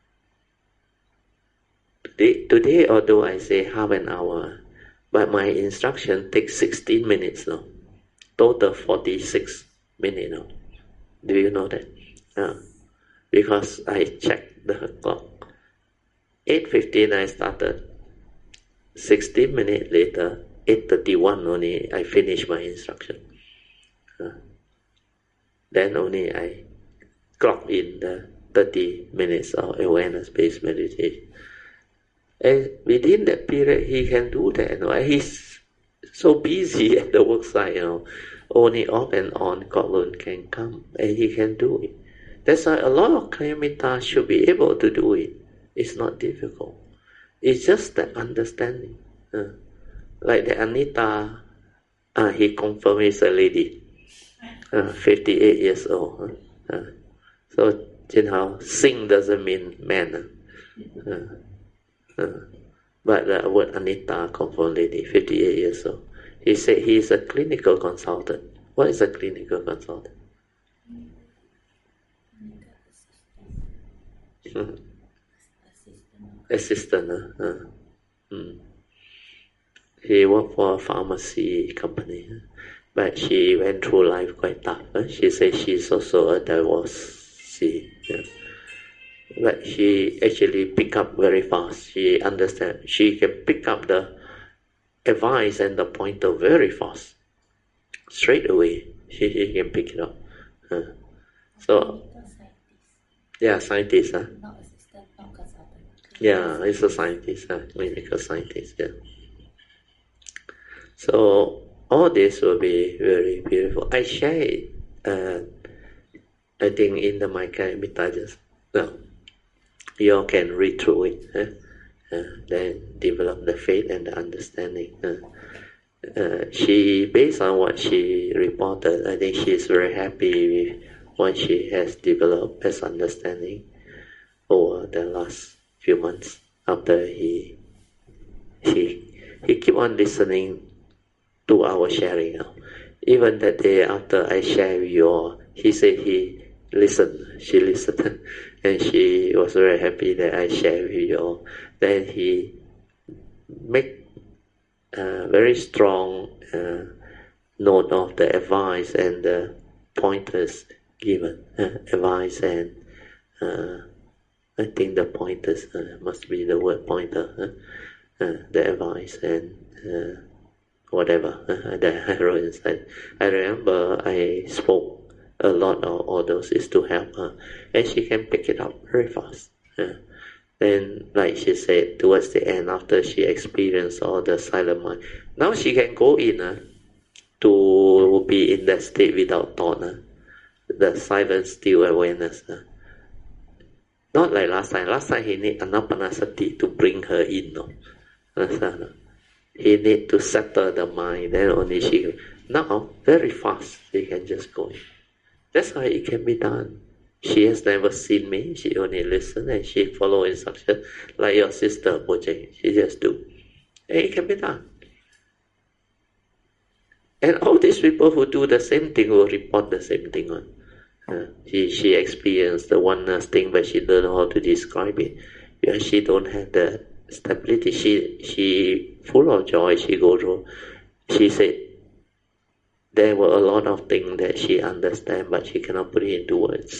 Speaker 1: Today, although I say half an hour, but my instruction takes 16 minutes now. Total 46 minutes now. Do you know that? Because I checked the clock. 8:15 I started. 16 minutes later, 8:31 only I finished my instruction. Then only I clocked in the 30 minutes of awareness-based meditation. And within that period, he can do that. He's so busy at the work site, only off and on Kowloon can come, and he can do it. That's why a lot of Kayamita should be able to do it. It's not difficult. It's just the understanding. Like the Anita, he confirmed he's a lady, 58 years old. So, sing doesn't mean man. But the word Anita confirmed lady, 58 years old. He said he is a clinical consultant. What is a clinical consultant? Assistant. He worked for a pharmacy company, but she went through life quite tough. She said she's also a divorcee. But she actually pick up very fast. She understands. She can pick up the advice and the pointer very fast. Straight away, she can pick it up. So, yeah, scientist. Not assistant, not consultant. Yeah, it's a scientist, clinical scientist. Yeah. So all this will be very beautiful. I share it. I think in the Kayamita just now. You all can read through it, then develop the faith and the understanding. She, based on what she reported, I think she is very happy with what she has developed as understanding over the last few months. After he keep on listening to our sharing. Even that day after I shared with you all, he said he listened. She listened. And she was very happy that I shared with you all. Then he make a very strong note of the advice and the pointers given. Advice and I think the pointers must be the word pointer. The advice and whatever that I wrote inside. I remember I spoke a lot of all those is to help her, and she can pick it up very fast. Then, like she said, towards the end, after she experienced all the silent mind, now she can go in to be in that state without thought. The silent, still awareness. Not like last time. Last time he need anapanasati to bring her in. He need to settle the mind, then only she. Now, very fast, she can just go in. That's how it can be done. She has never seen me. She only listens and she follow instructions like your sister Bojang. She just do. And it can be done. And all these people who do the same thing will report the same thing on. She experienced the oneness thing, but she don't know how to describe it. Because she don't have the stability. She full of joy. She go through. She said, there were a lot of things that she understands, but she cannot put it into words.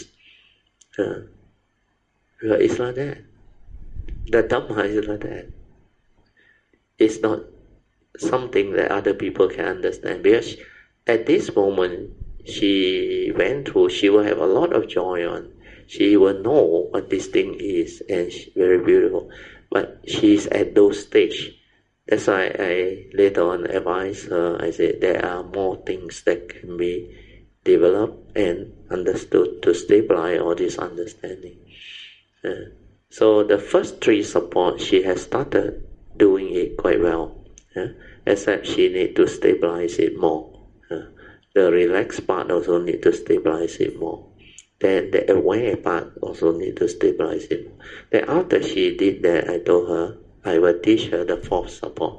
Speaker 1: It's like that. The Dhamma is like that. It's not something that other people can understand. Because at this moment, she went through, she will have a lot of joy on. She will know what this thing is, and she's very beautiful. But she's at those stages. That's why I later on advised her. I said there are more things that can be developed and understood to stabilize all this understanding. So the first three support, she has started doing it quite well. Except she need to stabilize it more. The relaxed part also need to stabilize it more. Then the aware part also need to stabilize it. Then after she did that, I told her I will teach her the force support.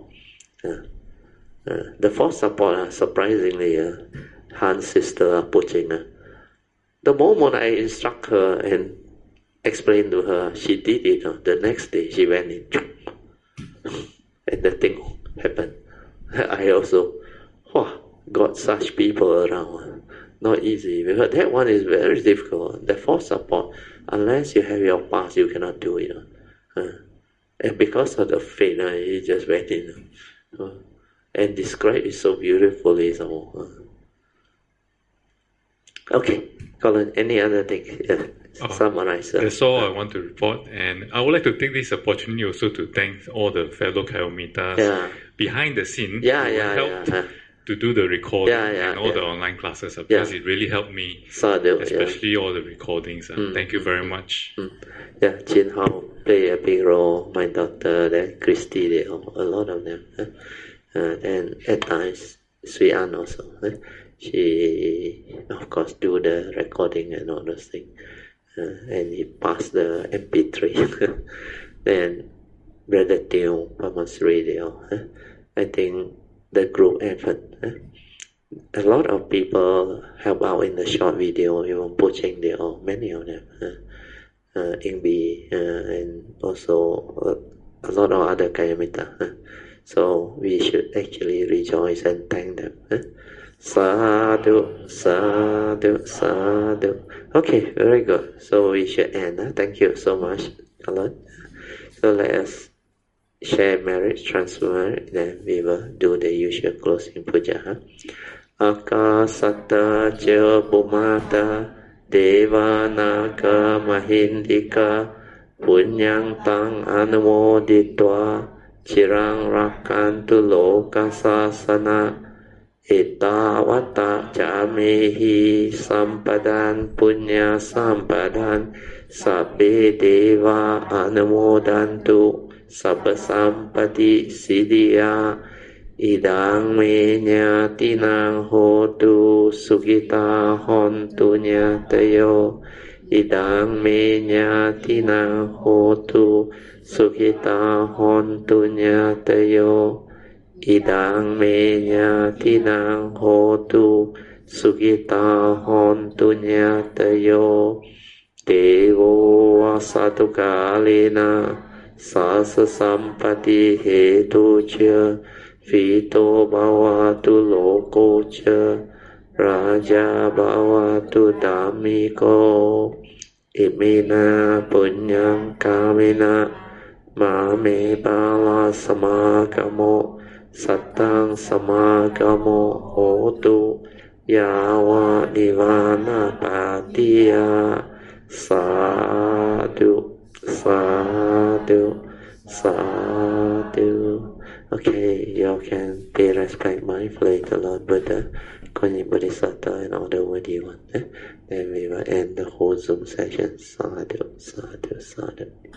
Speaker 1: The force support, surprisingly, Han's sister Puching. The moment I instruct her and explain to her, she did it. The next day she went in, and the thing happened. I also, got such people around. Not easy, because that one is very difficult. The force support, unless you have your pass, you cannot do it. And because of the faith, he just went in and described it so beautifully. So, okay, Colin, any other thing? Summarize.
Speaker 3: That's all I want to report, and I would like to take this opportunity also to thank all the fellow Kayomitas behind the scene who helped to do the recording and all the online classes, because it really helped me, especially all the recordings. Thank you very much.
Speaker 1: Chin Hao play a big role. My daughter, Christy, they all, a lot of them. And at times, Sui An also. She, of course, do the recording and all those things. And he passed the MP3. Then Brother Teo, Pamas Radio. I think the group effort. A lot of people help out in the short video, even Puching, they all, many of them. Ingbi, and also a lot of other Kayamita. So we should actually rejoice and thank them. Sadhu, sadhu, sadhu. Okay, very good. So we should end. Thank you so much a lot. So let us share marriage, transfer, then we will do the usual closing puja. Akasata ca bhumata deva naga mahindika punyang tang anumoditva chirang rakantu loka sasana Etavata jamehi sampadan punya sampadan sabbe deva anumodantu sabba sampati siddhya idang me nyatinang hotu sukita hontu nyatayo idang me nyatinang hotu sukita hontu nyatayo Idang me nyatinang hotu sukita hontu nyatayo devo asatu kalena sasa sampati hetu cha vito bhavatu loko cha raja bhavatu dhammiko imena punyang kamena mame bala samakamo Satang samagamo hotu yawa nivana patiya sadhu sadhu sadhu. Okay, you can pay respect mindfully to Lord Buddha, Kuan Bodhisattva, and all the worthy ones. Then we will end the whole Zoom session. Sadhu sadhu sadhu.